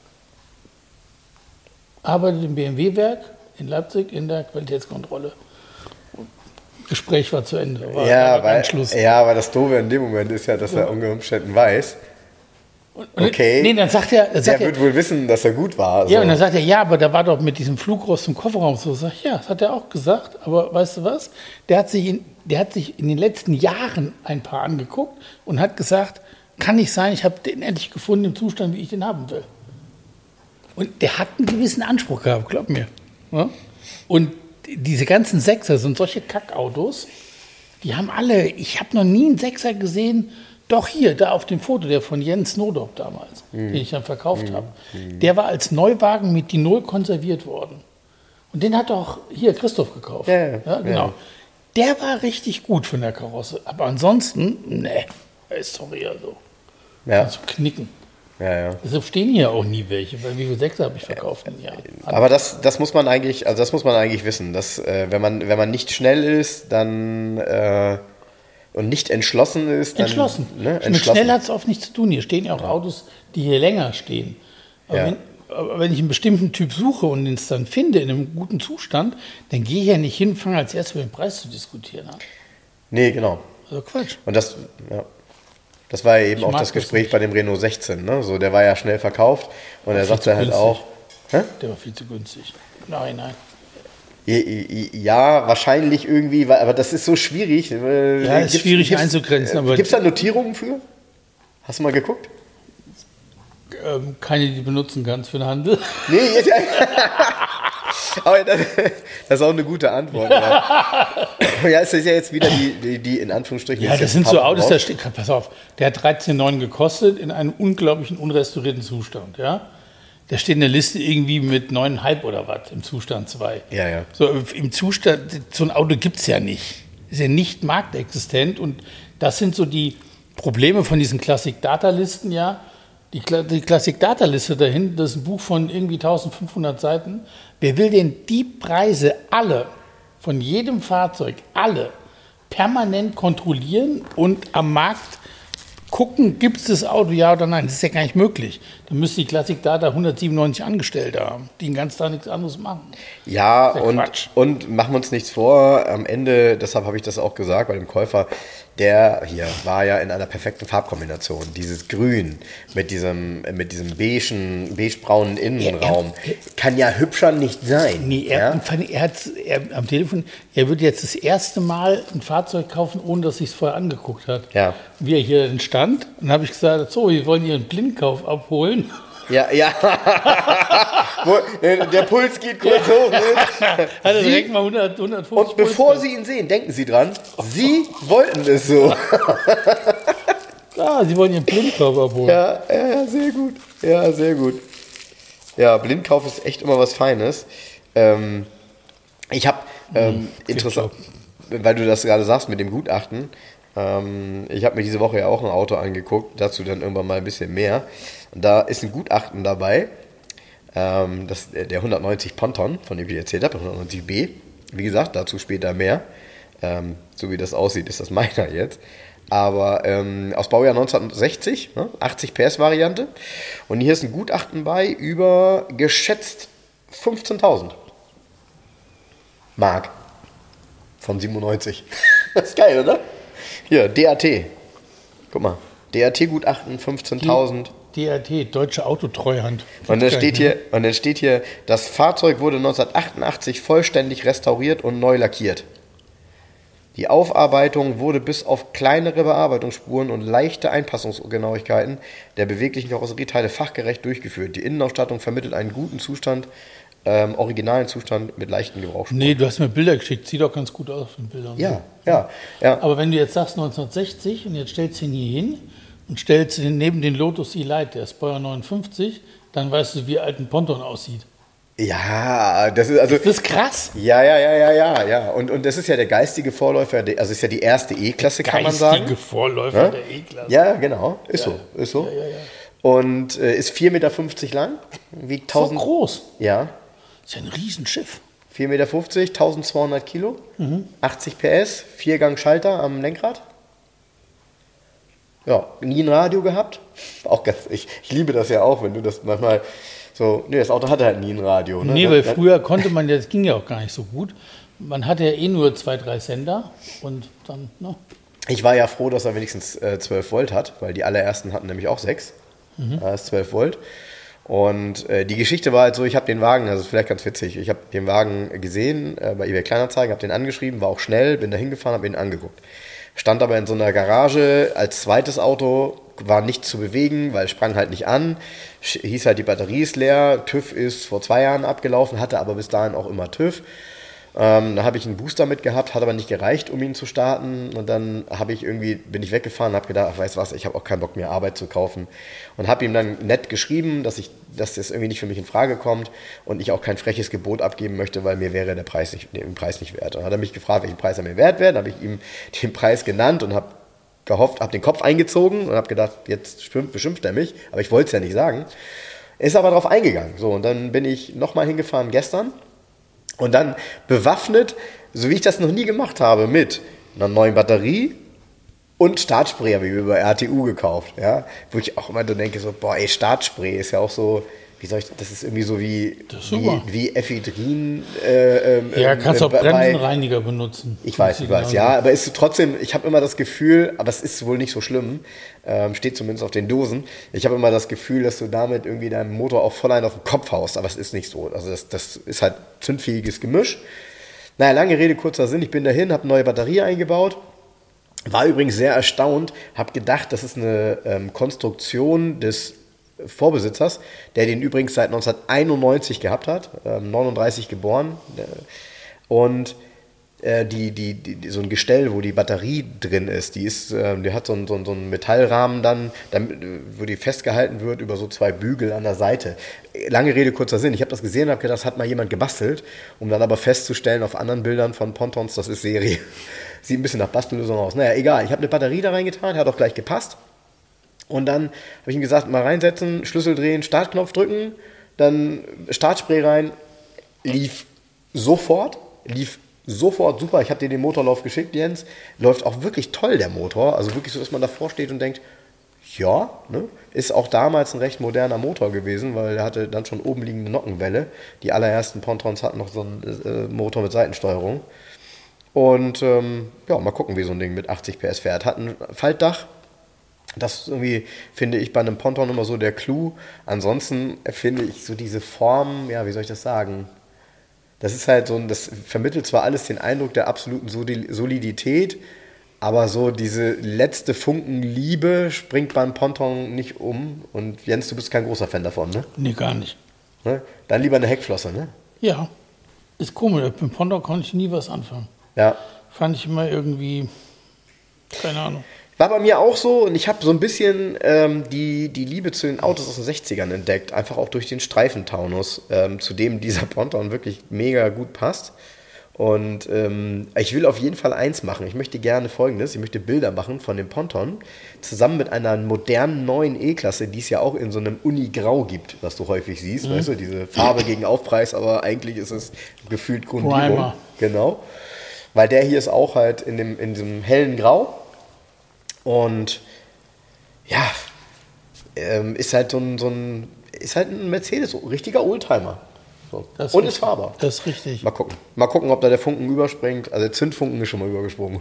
arbeitet im B M W-Werk in Leipzig in der Qualitätskontrolle. Gespräch war zu Ende. War, Ja, war weil, Schluss. ja, aber das Doofe in dem Moment ist ja, dass er unter Umständen weiß, Und- okay, Nee, dann sagt er, dann der sagt er wird wohl wissen, dass er gut war. ja, so. und dann sagt er, ja, aber da war doch mit diesem Flugrost im Kofferraum so. Sag ich, ja, das hat er auch gesagt. Aber weißt du was? Der hat sich in, der hat sich in den letzten Jahren ein paar angeguckt und hat gesagt, kann nicht sein, ich habe den endlich gefunden im Zustand, wie ich den haben will. Und der hat einen gewissen Anspruch gehabt, glaub mir. Ja? Und diese ganzen Sechser sind solche Kackautos, die haben alle, ich habe noch nie einen Sechser gesehen, doch hier, da auf dem Foto, der von Jens Nodop damals, mhm. den ich dann verkauft mhm. habe, der war als Neuwagen mit die Null konserviert worden. Und den hat auch hier Christoph gekauft. Ja, ja, ja, genau. Ja. Der war richtig gut von der Karosse. Aber ansonsten, ne, sorry, also. Ja. Zum Knicken. Ja, ja. Deshalb stehen hier auch nie welche, weil wie viel Sechser habe ich verkauft im Jahr. Aber das, das muss man eigentlich, also das muss man eigentlich wissen, dass äh, wenn man wenn man nicht schnell ist, dann äh, und nicht entschlossen ist, dann entschlossen. Ne, Mit entschlossen. schnell hat es oft nichts zu tun. Hier stehen ja auch Autos, die hier länger stehen. Aber, Ja. wenn, aber wenn ich einen bestimmten Typ suche und den es dann finde in einem guten Zustand, dann gehe ich ja nicht hin und fange als erstes über den Preis zu diskutieren an. Nee, genau. Also Quatsch. Und das, ja. Das war ja eben Ich auch mag das das Gespräch nicht. bei dem Renault sechzehn. Ne? So, der war ja schnell verkauft und er viel sagte zu halt günstig. auch, hä? Der war viel zu günstig. Nein, nein. Ja, wahrscheinlich irgendwie, weil- aber das ist so schwierig. Ja, ist schwierig einzugrenzen, aber- Gibt es da Notierungen für? Hast du mal geguckt? Ähm, keine, die du benutzen kannst für den Handel. Nee, jetzt, aber das, das ist auch eine gute Antwort. Ja, ja es ist ja jetzt wieder die, die, die in Anführungsstrichen. Ja, ist das jetzt sind ein so paar Autos, raus. da steht, pass auf, der hat dreizehn Komma neun gekostet in einem unglaublichen unrestaurierten Zustand, ja. Der steht in der Liste irgendwie mit neun Komma fünf oder was im Zustand zwei. Ja, ja. So, im Zustand, so ein Auto gibt es ja nicht. Ist ja nicht marktexistent und das sind so die Probleme von diesen Classic-Data-Listen, ja. Die, Kla- die Classic-Data-Liste dahin, das ist ein Buch von irgendwie eintausendfünfhundert Seiten. Wer will denn die Preise alle, von jedem Fahrzeug, alle, permanent kontrollieren und am Markt gucken, gibt es das Auto, ja oder nein? Das ist ja gar nicht möglich. Dann müsste die Classic Data hundertsiebenundneunzig Angestellte haben, die den ganzen Tag nichts anderes machen. Ja, Das ist ja und, Quatsch. und machen wir uns nichts vor, am Ende, deshalb habe ich das auch gesagt bei dem Käufer, der hier war ja in einer perfekten Farbkombination. Dieses Grün mit diesem, mit diesem beigen, beigebraunen Innenraum er- kann ja hübscher nicht sein. Nee, er, ja? fand- er hat er, am Telefon, er würde jetzt das erste Mal ein Fahrzeug kaufen, ohne dass er es vorher angeguckt hat. Ja. Wie er hier dann stand. Und dann habe ich gesagt, so, wir wollen Ihren Blindkauf abholen. Ja, ja. Wo, äh, der Puls geht kurz hoch. Ne? Hat er Sie- direkt mal hundert, hundertfünfzig Und bevor Puls. Sie ihn sehen, denken Sie dran, Sie wollten es so. Ah, Sie wollen Ihren Blindkauf abholen. Ja, ja, ja, sehr gut. Ja, sehr gut. Ja, Blindkauf ist echt immer was Feines. Ähm, ich habe ähm, interessant, weil du das gerade sagst mit dem Gutachten. Ähm, ich habe mir diese Woche ja auch ein Auto angeguckt, dazu dann irgendwann mal ein bisschen mehr. Und da ist ein Gutachten dabei, ähm, das, der hundertneunzig Ponton, von dem ich erzählt habe, hundertneunzig B. Wie gesagt, dazu später mehr. Ähm, so wie das aussieht, ist das meiner jetzt. Aber ähm, aus Baujahr neunzehnhundertsechzig, ne, achtzig P S Variante. Und hier ist ein Gutachten bei über geschätzt fünfzehntausend Mark von siebenundneunzig. Das ist geil, oder? Hier, D A T. Guck mal, D A T-Gutachten fünfzehntausend. D A T, Deutsche Autotreuhand. Und dann, Geil, steht ne? hier, und dann steht hier, das Fahrzeug wurde neunzehnhundertachtundachtzig vollständig restauriert und neu lackiert. Die Aufarbeitung wurde bis auf kleinere Bearbeitungsspuren und leichte Einpassungsgenauigkeiten der beweglichen Karosserieteile fachgerecht durchgeführt. Die Innenausstattung vermittelt einen guten Zustand, ähm, originalen Zustand mit leichten Gebrauchsspuren. Nee, du hast mir Bilder geschickt. Sieht doch ganz gut aus auf den Bildern. Ja, ja, ja. Aber wenn du jetzt sagst neunzehnhundertsechzig und jetzt stellst du ihn hier hin und stellst ihn neben den Lotus E-Lite, der ist Baujahr neunundfünfzig, dann weißt du, wie alt ein Ponton aussieht. Ja, das ist also. Das ist krass. Ja, ja, ja, ja, ja, ja. Und, und das ist ja der geistige Vorläufer, der- also ist ja die erste E-Klasse, kann man sagen. Geistige Vorläufer Ja? der E-Klasse. Ja, genau. Ist so, ist so. Ja, ja, ja. Und äh, ist vier Meter fünfzig lang, wiegt So tausend. groß. Ja, Das ist ja ein Riesenschiff. vier Meter fünfzig, tausendzweihundert Kilo, Mhm. achtzig P S, Viergang-Schalter am Lenkrad. Ja, nie ein Radio gehabt. Auch ganz, ich, ich liebe das ja auch, wenn du das manchmal so, nee, das Auto hatte halt nie ein Radio. Ne? Nee, Das- weil das- früher konnte man ja, das ging ja auch gar nicht so gut. Man hatte ja eh nur zwei, drei Sender und dann, ne? Ich war ja froh, dass er wenigstens äh, zwölf Volt hat, weil die allerersten hatten nämlich auch sechs. Mhm. Da ist zwölf Volt. Und äh, die Geschichte war halt so, ich habe den Wagen, also ist vielleicht ganz witzig, ich habe den Wagen gesehen äh, bei eBay Kleinanzeigen, habe den angeschrieben, war auch schnell, bin da hingefahren, habe ihn angeguckt. stand aber in so einer Garage als zweites Auto, war nicht zu bewegen, weil sprang halt nicht an, hieß halt, die Batterie ist leer, TÜV ist vor zwei Jahren abgelaufen, hatte aber bis dahin auch immer TÜV. Ähm, da habe ich einen Booster mit gehabt, hat aber nicht gereicht, um ihn zu starten. Und dann habe ich irgendwie, bin ich weggefahren und habe gedacht, ach, weißt du was, ich habe auch keinen Bock mehr, Arbeit zu kaufen. Und habe ihm dann nett geschrieben, dass ich, dass das irgendwie nicht für mich in Frage kommt und ich auch kein freches Gebot abgeben möchte, weil mir wäre der Preis nicht, den Preis nicht wert. Und dann hat er mich gefragt, welchen Preis er mir wert wäre. Dann habe ich ihm den Preis genannt und habe gehofft, habe den Kopf eingezogen und habe gedacht, jetzt beschimpft er mich. Aber ich wollte es ja nicht sagen. Er ist aber darauf eingegangen. So, und dann bin ich nochmal hingefahren gestern. Und dann bewaffnet, so wie ich das noch nie gemacht habe, mit einer neuen Batterie und Startspray habe ich mir bei R T U gekauft. Ja? Wo ich auch immer so denke, so, boah, ey, Startspray ist ja auch so, wie soll ich, das ist irgendwie so wie, wie, wie Ephedrin. Äh, ähm, ja, kannst äh, auch Bremsenreiniger benutzen. Ich weiß, ich weiß, ja, aber ist trotzdem, ich habe immer das Gefühl, aber es ist wohl nicht so schlimm, ähm, steht zumindest auf den Dosen, ich habe immer das Gefühl, dass du damit irgendwie deinem Motor auch voll einen auf den Kopf haust, aber es ist nicht so. Also das, das ist halt zündfähiges Gemisch. Naja, lange Rede, kurzer Sinn, ich bin dahin, habe eine neue Batterie eingebaut, war übrigens sehr erstaunt, habe gedacht, das ist eine ähm, Konstruktion des Vorbesitzers, der den übrigens seit neunzehnhunderteinundneunzig gehabt hat, ähm, neununddreißig geboren, äh, und äh, die, die, die, so ein Gestell, wo die Batterie drin ist, die ist, äh, die hat so einen, so, einen, so einen Metallrahmen dann, damit, wo die festgehalten wird über so zwei Bügel an der Seite. Lange Rede, kurzer Sinn, ich habe das gesehen und habe gedacht, das hat mal jemand gebastelt, um dann aber festzustellen auf anderen Bildern von Pontons, das ist Serie. Sieht ein bisschen nach Bastellösung aus. Naja, egal, ich habe eine Batterie da reingetan, hat auch gleich gepasst. Und dann habe ich ihm gesagt, mal reinsetzen, Schlüssel drehen, Startknopf drücken, dann Startspray rein, lief sofort, lief sofort super. Ich habe dir den Motorlauf geschickt, Jens. Läuft auch wirklich toll, der Motor. Also wirklich so, dass man davor steht und denkt, ja, ne? Ist auch damals ein recht moderner Motor gewesen, weil er hatte dann schon oben liegende Nockenwelle. Die allerersten Pontons hatten noch so einen äh, Motor mit Seitensteuerung. Und ähm, ja, mal gucken, wie so ein Ding mit achtzig P S fährt. Hat ein Faltdach. Das ist irgendwie, finde ich, bei einem Ponton immer so der Clou. Ansonsten finde ich so diese Form, ja, wie soll ich das sagen? Das ist halt so, das vermittelt zwar alles den Eindruck der absoluten Solidität, aber so diese letzte Funken Liebe springt beim Ponton nicht um. Und Jens, du bist kein großer Fan davon, ne? Nee, gar nicht. Ne? Dann lieber eine Heckflosse, ne? Ja, ist komisch. Mit dem Ponton konnte ich nie was anfangen. Ja. Fand ich immer irgendwie, keine Ahnung. War bei mir auch so, und ich habe so ein bisschen ähm, die, die Liebe zu den Autos aus den sechzigern entdeckt, einfach auch durch den Streifentaunus, ähm, zu dem dieser Ponton wirklich mega gut passt. Und ähm, ich will auf jeden Fall eins machen. Ich möchte gerne Folgendes, ich möchte Bilder machen von dem Ponton, zusammen mit einer modernen neuen E-Klasse, die es ja auch in so einem Uni-Grau gibt, was du häufig siehst, mhm. weißt du, diese Farbe gegen Aufpreis, aber eigentlich ist es gefühlt Grundierung. Genau. Weil der hier ist auch halt in, dem, in diesem hellen Grau. Und ja, ähm, ist halt so ein, so ein, ist halt ein Mercedes, so ein richtiger Oldtimer. So. Und richtig, ist fahrbar. Das ist richtig. Mal gucken. Mal gucken, ob da der Funken überspringt. Also der Zündfunken ist schon mal übergesprungen.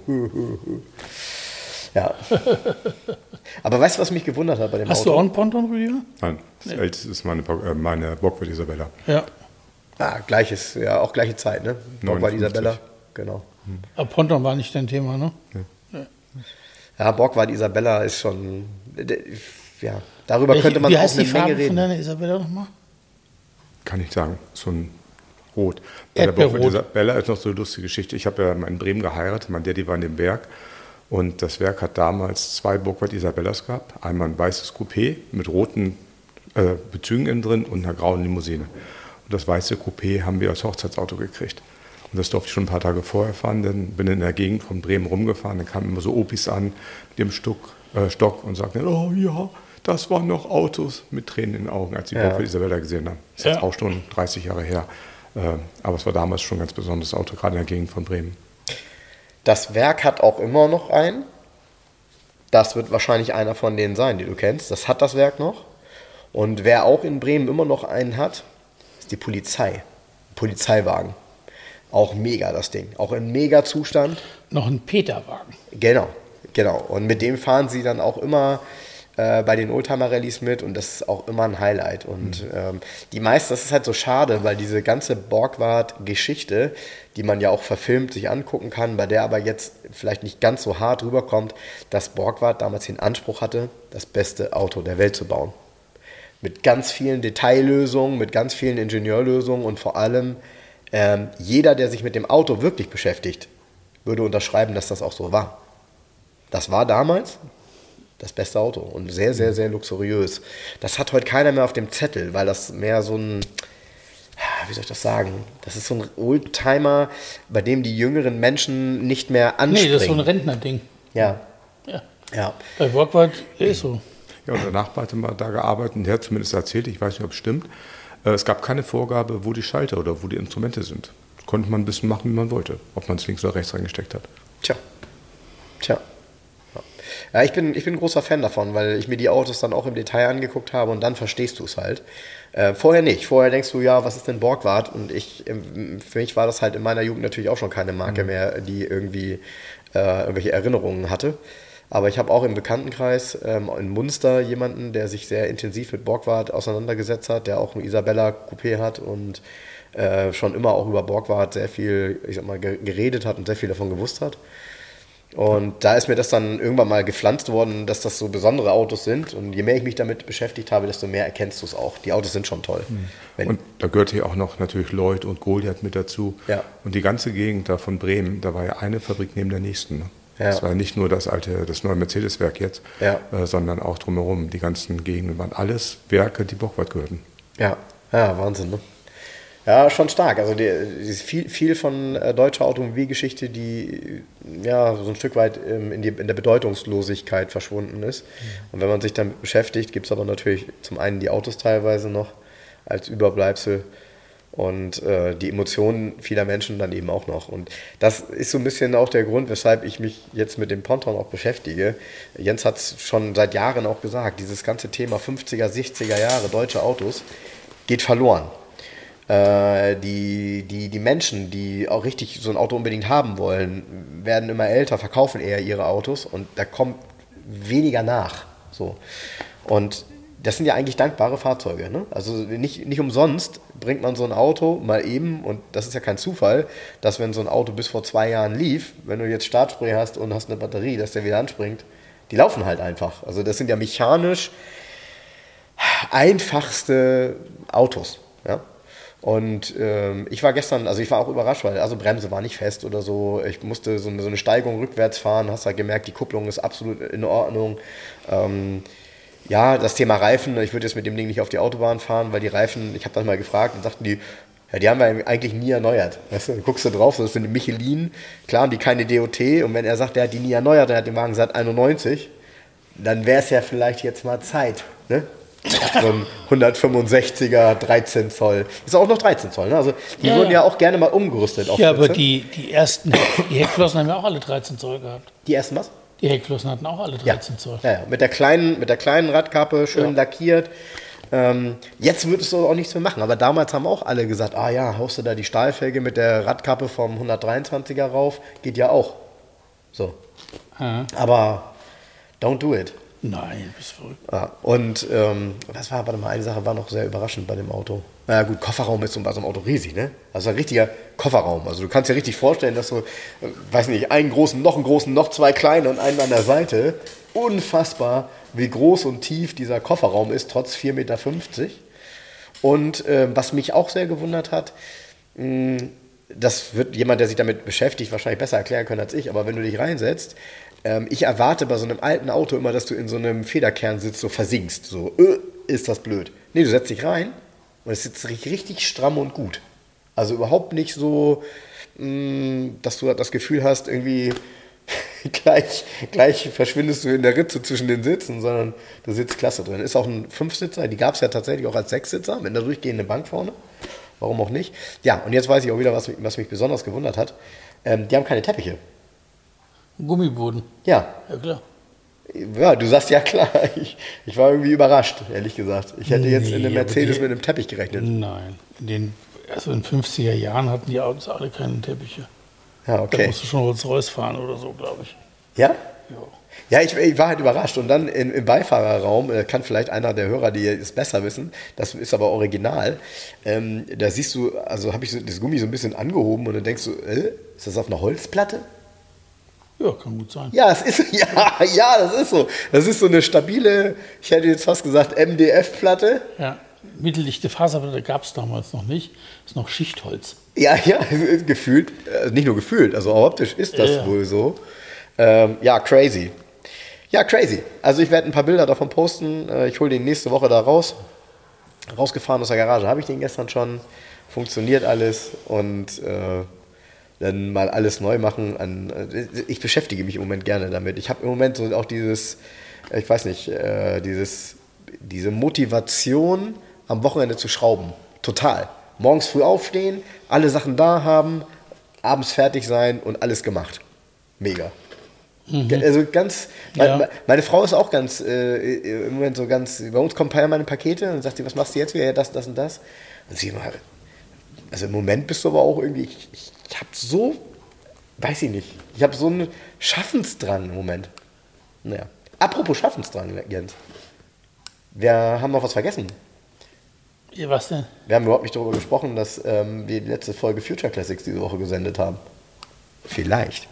Ja. Aber weißt du, was mich gewundert hat bei dem Hast Auto? du auch einen Ponton, Rüdiger? Nein, das nee. älteste ist meine, meine Bockwart Isabella. Ja. Ah, gleiches, ja, auch gleiche Zeit, ne? Bockwart Isabella, genau. Hm. Aber Ponton war nicht dein Thema, ne? Nee. Nee. Ja, Bockwart Isabella ist schon, ja, darüber Welche, könnte man auch eine Menge Farbe reden. Wie heißt die Farbe von deiner Isabella nochmal? Kann ich sagen, so ein Rot. Bei der Bockwart Isabella ist noch so eine lustige Geschichte. Ich habe ja in Bremen geheiratet, mein Daddy war in dem Werk und das Werk hat damals zwei Bockwart Isabellas gehabt. Einmal ein weißes Coupé mit roten äh, Bezügen innen drin und einer grauen Limousine. Und das weiße Coupé haben wir als Hochzeitsauto gekriegt. Und das durfte ich schon ein paar Tage vorher fahren, dann bin ich in der Gegend von Bremen rumgefahren, dann kamen immer so Opis an mit dem Stuck, äh, Stock und sagten, oh ja, das waren noch Autos, mit Tränen in den Augen, als die ja. Bockwart Isabella gesehen haben. Das ist ja. jetzt auch schon dreißig Jahre her, äh, aber es war damals schon ein ganz besonderes Auto, gerade in der Gegend von Bremen. Das Werk hat auch immer noch einen, das wird wahrscheinlich einer von denen sein, die du kennst, das hat das Werk noch. Und wer auch in Bremen immer noch einen hat, ist die Polizei, Polizeiwagen. Auch mega das Ding, auch in mega Zustand. Noch ein Peterwagen. Genau, genau. Und mit dem fahren sie dann auch immer äh, bei den Oldtimer-Rallyes mit und das ist auch immer ein Highlight. Und mhm. ähm, die meisten, das ist halt so schade, weil diese ganze Borgward-Geschichte, die man ja auch verfilmt sich angucken kann, bei der aber jetzt vielleicht nicht ganz so hart rüberkommt, dass Borgward damals den Anspruch hatte, das beste Auto der Welt zu bauen. Mit ganz vielen Detaillösungen, mit ganz vielen Ingenieurlösungen und vor allem ähm, jeder, der sich mit dem Auto wirklich beschäftigt, würde unterschreiben, dass das auch so war. Das war damals das beste Auto und sehr, sehr, sehr luxuriös. Das hat heute keiner mehr auf dem Zettel, weil das mehr so ein, wie soll ich das sagen, das ist so ein Oldtimer, bei dem die jüngeren Menschen nicht mehr anspringen. Nee, das ist so ein Rentnerding. Ja. Ja. ja. Bei Borgward ist so. Ja, unser Nachbar hatte mal da gearbeitet und der hat zumindest erzählt, ich weiß nicht, ob es stimmt, es gab keine Vorgabe, wo die Schalter oder wo die Instrumente sind. Das konnte man ein bisschen machen, wie man wollte, ob man es links oder rechts reingesteckt hat. Tja. Tja. Ja, ich bin, ich bin ein großer Fan davon, weil ich mir die Autos dann auch im Detail angeguckt habe und dann verstehst du es halt. Äh, vorher nicht. Vorher denkst du, ja, was ist denn Borgward? Und ich, für mich war das halt in meiner Jugend natürlich auch schon keine Marke mhm. mehr, die irgendwie äh, irgendwelche Erinnerungen hatte. Aber ich habe auch im Bekanntenkreis ähm, in Munster jemanden, der sich sehr intensiv mit Borgward auseinandergesetzt hat, der auch ein Isabella Coupé hat und äh, schon immer auch über Borgward sehr viel, ich sag mal, geredet hat und sehr viel davon gewusst hat. Und da ist mir das dann irgendwann mal gepflanzt worden, dass das so besondere Autos sind. Und je mehr ich mich damit beschäftigt habe, desto mehr erkennst du es auch. Die Autos sind schon toll. Mhm. Wenn und da gehört hier auch noch natürlich Lloyd und Goliath mit dazu. Ja. Und die ganze Gegend da von Bremen, da war ja eine Fabrik neben der nächsten. Ne? Ja. Das war ja nicht nur das alte, das neue Mercedes-Werk jetzt, ja. äh, sondern auch drumherum. Die ganzen Gegenden waren alles Werke, die Borgward gehörten. Ja, ja, Wahnsinn, ne? Ja, schon stark. Also die, die viel, viel von äh, deutscher Automobilgeschichte, die ja so ein Stück weit ähm, in, die, in der Bedeutungslosigkeit verschwunden ist. Mhm. Und wenn man sich damit beschäftigt, gibt es aber natürlich zum einen die Autos teilweise noch als Überbleibsel und äh, die Emotionen vieler Menschen dann eben auch noch. Und das ist so ein bisschen auch der Grund, weshalb ich mich jetzt mit dem Ponton auch beschäftige. Jens hat es schon seit Jahren auch gesagt, dieses ganze Thema fünfziger, sechziger Jahre deutsche Autos geht verloren. Die, die, die Menschen, die auch richtig so ein Auto unbedingt haben wollen, werden immer älter, verkaufen eher ihre Autos und da kommt weniger nach. So. Und das sind ja eigentlich dankbare Fahrzeuge. Ne? Also nicht, nicht umsonst bringt man so ein Auto mal eben, und das ist ja kein Zufall, dass wenn so ein Auto bis vor zwei Jahren lief, wenn du jetzt Startspray hast und hast eine Batterie, dass der wieder anspringt, die laufen halt einfach. Also das sind ja mechanisch einfachste Autos. Ja? Und ähm, ich war gestern, also ich war auch überrascht, weil also Bremse war nicht fest oder so. Ich musste so eine, so eine Steigung rückwärts fahren, hast halt gemerkt, die Kupplung ist absolut in Ordnung. Ähm, ja, das Thema Reifen, ich würde jetzt mit dem Ding nicht auf die Autobahn fahren, weil die Reifen, ich habe dann mal gefragt und sagten die, ja, die haben wir eigentlich nie erneuert. Weißt du, guckst du drauf, das sind Michelin, klar haben die keine D O T und wenn er sagt, der hat die nie erneuert, der hat den Wagen seit einundneunzig, dann wäre es ja vielleicht jetzt mal Zeit, ne? So ein hundertfünfundsechziger, dreizehn Zoll. Ist auch noch dreizehn Zoll, ne? Also die ja, wurden ja auch gerne mal umgerüstet. Auf ja, aber die, die ersten, die Heckflossen haben ja auch alle dreizehn Zoll gehabt. Die ersten was? Die Heckflossen hatten auch alle dreizehn ja. Zoll. Ja, ja, mit der kleinen, mit der kleinen Radkappe, schön ja. lackiert. Ähm, jetzt würdest du auch nichts mehr machen, aber damals haben auch alle gesagt, ah ja, haust du da die Stahlfelge mit der Radkappe vom hundertdreiundzwanziger rauf, geht ja auch. So. Ja. Aber don't do it. Nein, bist verrückt. Ja, und ähm, was war, warte mal, eine Sache war noch sehr überraschend bei dem Auto. Na ja, gut, Kofferraum ist so bei so einem Auto riesig, ne? Also ein richtiger Kofferraum. Also du kannst dir richtig vorstellen, dass du, äh, weiß nicht, einen großen, noch einen großen, noch zwei kleine und einen an der Seite. Unfassbar, wie groß und tief dieser Kofferraum ist, trotz vier Meter fünfzig. Und äh, was mich auch sehr gewundert hat, mh, das wird jemand, der sich damit beschäftigt, wahrscheinlich besser erklären können als ich, aber wenn du dich reinsetzt, ähm, ich erwarte bei so einem alten Auto immer, dass du in so einem Federkernsitz so versinkst. So, äh, ist das blöd. Nee, du setzt dich rein und es sitzt richtig stramm und gut. Also überhaupt nicht so, mh, dass du das Gefühl hast, irgendwie gleich, gleich verschwindest du in der Ritze zwischen den Sitzen, sondern du sitzt klasse drin. Ist auch ein Fünfsitzer, die gab es ja tatsächlich auch als Sechssitzer mit einer durchgehenden Bank vorne. Warum auch nicht? Ja, und jetzt weiß ich auch wieder, was mich, was mich besonders gewundert hat. Ähm, die haben keine Teppiche. Gummiboden. Ja. Ja, klar. Ja, du sagst ja klar. Ich, ich war irgendwie überrascht, ehrlich gesagt. Ich hätte jetzt nee, in einem Mercedes die, mit einem Teppich gerechnet. Nein. In den, also in den fünfziger Jahren hatten die Autos alle keine Teppiche. Ja, okay. Da musst du schon Rolls-Royce fahren oder so, glaube ich. Ja? Ja. Ja, ich, ich war halt überrascht. Und dann in, im Beifahrerraum, äh, kann vielleicht einer der Hörer, die es besser wissen, das ist aber original, ähm, da siehst du, also habe ich so, das Gummi so ein bisschen angehoben und dann denkst du, äh, ist das auf einer Holzplatte? Ja, kann gut sein. Ja, es ist, ja, ja, das ist so. Das ist so eine stabile, ich hätte jetzt fast gesagt, M D F-Platte. Ja, mitteldichte Faserplatte gab es damals noch nicht. Das ist noch Schichtholz. Ja, ja, gefühlt, äh, nicht nur gefühlt, also auch optisch ist das Ja, ja. wohl so. Ähm, ja, crazy. Ja, crazy. Also ich werde ein paar Bilder davon posten. Äh, ich hole den nächste Woche da raus. Rausgefahren aus der Garage habe ich den gestern schon. Funktioniert alles und äh, dann mal alles neu machen. An, äh, ich beschäftige mich im Moment gerne damit. Ich habe im Moment so auch dieses, ich weiß nicht, äh, dieses, diese Motivation, am Wochenende zu schrauben. Total. Morgens früh aufstehen, alle Sachen da haben, abends fertig sein und alles gemacht. Mega. Mhm. Also ganz, Ja. meine, meine Frau ist auch ganz, äh, im Moment so ganz, bei uns kommen permanent Pakete und dann sagt sie, was machst du jetzt wieder? Ja, das, das und das. Und sie mal, also im Moment bist du aber auch irgendwie, ich, ich, ich habe so, weiß ich nicht, ich habe so einen Schaffensdrang im Moment. Naja, apropos Schaffensdrang, Jens. Wir haben noch was vergessen. Ja, was denn? Wir haben überhaupt nicht darüber gesprochen, dass ähm, wir die letzte Folge Future Classics diese Woche gesendet haben. Vielleicht.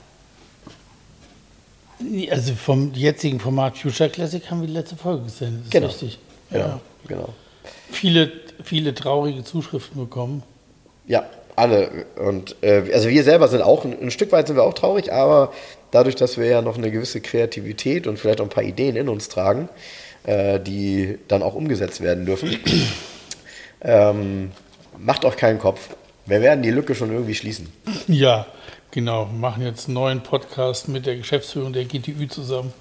Also vom jetzigen Format Future Classic haben wir die letzte Folge gesendet. Das ist Genau. richtig. Ja, Ja. genau. Viele, viele traurige Zuschriften bekommen. Ja, alle. Und äh, also wir selber sind auch, ein, ein Stück weit sind wir auch traurig, aber dadurch, dass wir ja noch eine gewisse Kreativität und vielleicht auch ein paar Ideen in uns tragen, äh, die dann auch umgesetzt werden dürfen, ähm, macht euch keinen Kopf. Wir werden die Lücke schon irgendwie schließen. Ja, genau. Wir machen jetzt einen neuen Podcast mit der Geschäftsführung der G T Ü zusammen.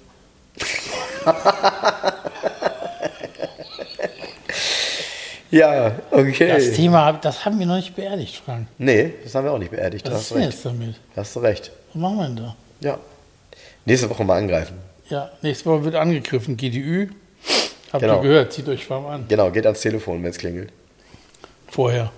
Ja, okay. Das Thema, das haben wir noch nicht beerdigt, Frank. Nee, das haben wir auch nicht beerdigt. Da Was hast ist du denn recht. jetzt damit? Da hast du recht. Was machen wir denn da? Ja. Nächste Woche mal angreifen. Ja, nächste Woche wird angegriffen. G T Ü. Habt Genau. ihr gehört? Zieht euch warm an. Genau, geht ans Telefon, wenn es klingelt. Vorher.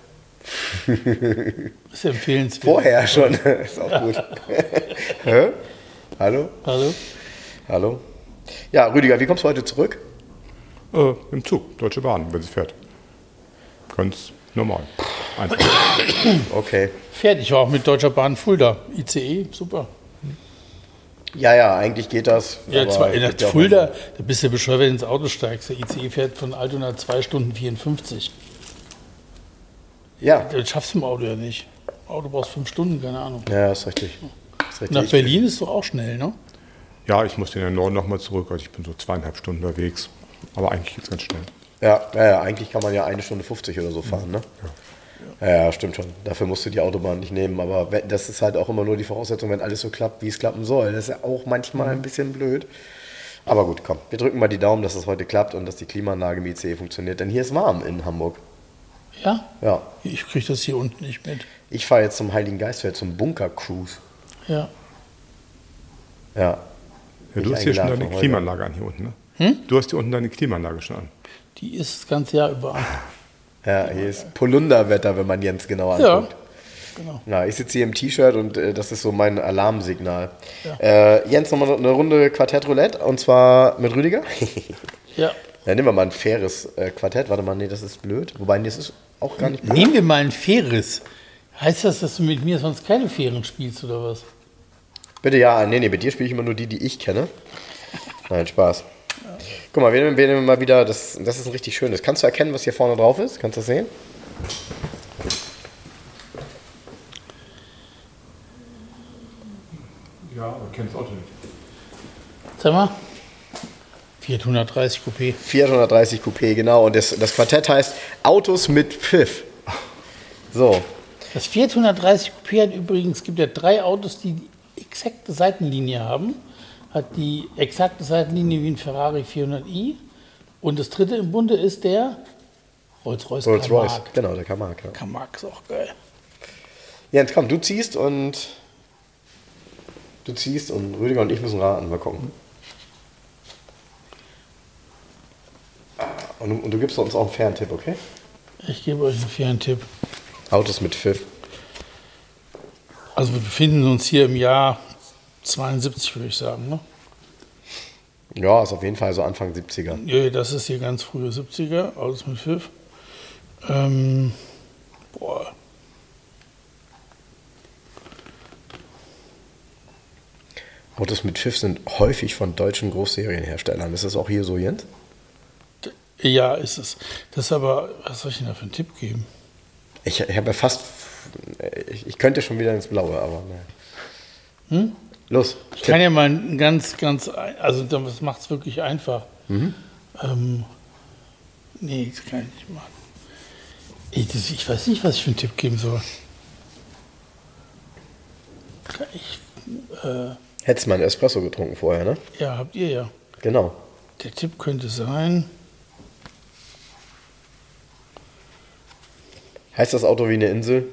Ist empfehlenswert. Vorher schon. Ist auch gut. Hä? Hallo? Hallo? Hallo? Ja, Rüdiger, wie kommst du heute zurück? Äh, Im Zug, Deutsche Bahn, wenn sie fährt. Ganz normal. Einfach. Okay. Fährt. Ich war auch mit Deutscher Bahn Fulda. I C E, super. Ja, ja, eigentlich geht das. Ja, aber zwar in gibt der ja auch Fulda, da bist du bescheuert, wenn du ins Auto steigst. Der I C E fährt von Altona zwei Stunden vierundfünfzig. mal- Ja, Das schaffst du im Auto ja nicht. Im Auto brauchst fünf Stunden, keine Ahnung. ja, ist richtig. Ist richtig. Nach Berlin ist doch auch schnell, ne? Ja, ich musste in den Norden nochmal zurück, also ich bin so zweieinhalb Stunden unterwegs. Aber eigentlich geht es ganz schnell. Ja, ja, ja, eigentlich kann man ja eine Stunde fünfzig oder so fahren, ne? Ja. Ja, stimmt schon. Dafür musst du die Autobahn nicht nehmen. Aber wenn- das ist halt auch immer nur die Voraussetzung, wenn alles so klappt, wie es klappen soll. Das ist ja auch manchmal ein bisschen blöd. Aber gut, komm. Wir drücken mal die Daumen, dass es heute klappt und dass die Klimaanlage im I C E funktioniert. Denn hier ist warm in Hamburg. Ja? Ja. Ich krieg das hier unten nicht mit. Ich fahre jetzt zum Heiligen Geistfeld, zum Bunker-Cruise. Ja. Ja. Ja, du Nicht hast hier schon eingeladen deine von Klimaanlage an hier unten, ne? Hm? Du hast hier unten deine Klimaanlage schon an. Die ist das ganze Jahr über an. Ja, hier ist Polunderwetter, wenn man Jens genauer Ja. anguckt. Genau. Na, ich sitze hier im T-Shirt und äh, das ist so mein Alarmsignal. Ja. Äh, Jens, nochmal eine Runde Quartett Roulette und zwar mit Rüdiger. Ja. Dann nehmen wir mal ein faires äh, Quartett. Warte mal, nee, das ist blöd. Wobei, nee, das ist auch gar nicht blöd. Nehmen wir mal ein faires. Heißt das, dass du mit mir sonst keine fairen spielst oder was? Bitte, ja, nee, nee, mit dir spiele ich immer nur die, die ich kenne. Nein, Spaß. Guck mal, wir nehmen, wir nehmen mal wieder, das, das ist ein richtig schönes. Kannst du erkennen, was hier vorne drauf ist? Kannst du das sehen? Ja, aber kennst das Auto nicht. Sag mal. vierhundertdreißig Coupé. vierhundertdreißig Coupé, genau. Und das, das Quartett heißt Autos mit Pfiff. So. Das vierhundertdreißig Coupé hat übrigens, es gibt ja drei Autos, die die exakte Seitenlinie haben. Hat die exakte Seitenlinie wie ein Ferrari vierhundert i. Und das dritte im Bunde ist der Rolls-Royce Rolls-Royce. Camargue. Genau, der Camargue. Ja. Camargue ist auch geil. Jens, komm, du ziehst und du ziehst und Rüdiger und ich müssen raten. Mal gucken. Und, du- und du gibst uns auch einen fairen Tipp, okay? Ich gebe euch einen fairen Tipp. Autos mit Pfiff. Also wir befinden uns hier im Jahr zweiundsiebzig, würde ich sagen. Ne? Ja, ist auf jeden Fall so Anfang siebziger. Ja, das ist hier ganz frühe siebziger, Autos mit Pfiff. Ähm, boah. Autos mit Pfiff sind häufig von deutschen Großserienherstellern. Ist das auch hier so, Jens? Ja, ist es. Das ist aber, was soll ich denn da für einen Tipp geben? Ich, ich habe ja fast, ich, ich könnte schon wieder ins Blaue, aber naja. Hm? Los. Ich kann ja mal ein ganz, ganz, also das macht es wirklich einfach. Mhm. Ähm, nee, das kann ich nicht machen. Ich, das, ich weiß nicht, was ich für einen Tipp geben soll. Ich, äh, Hättest mal einen Espresso getrunken vorher, ne? ja, habt ihr ja. Genau. Der Tipp könnte sein, Heißt das Auto wie eine Insel?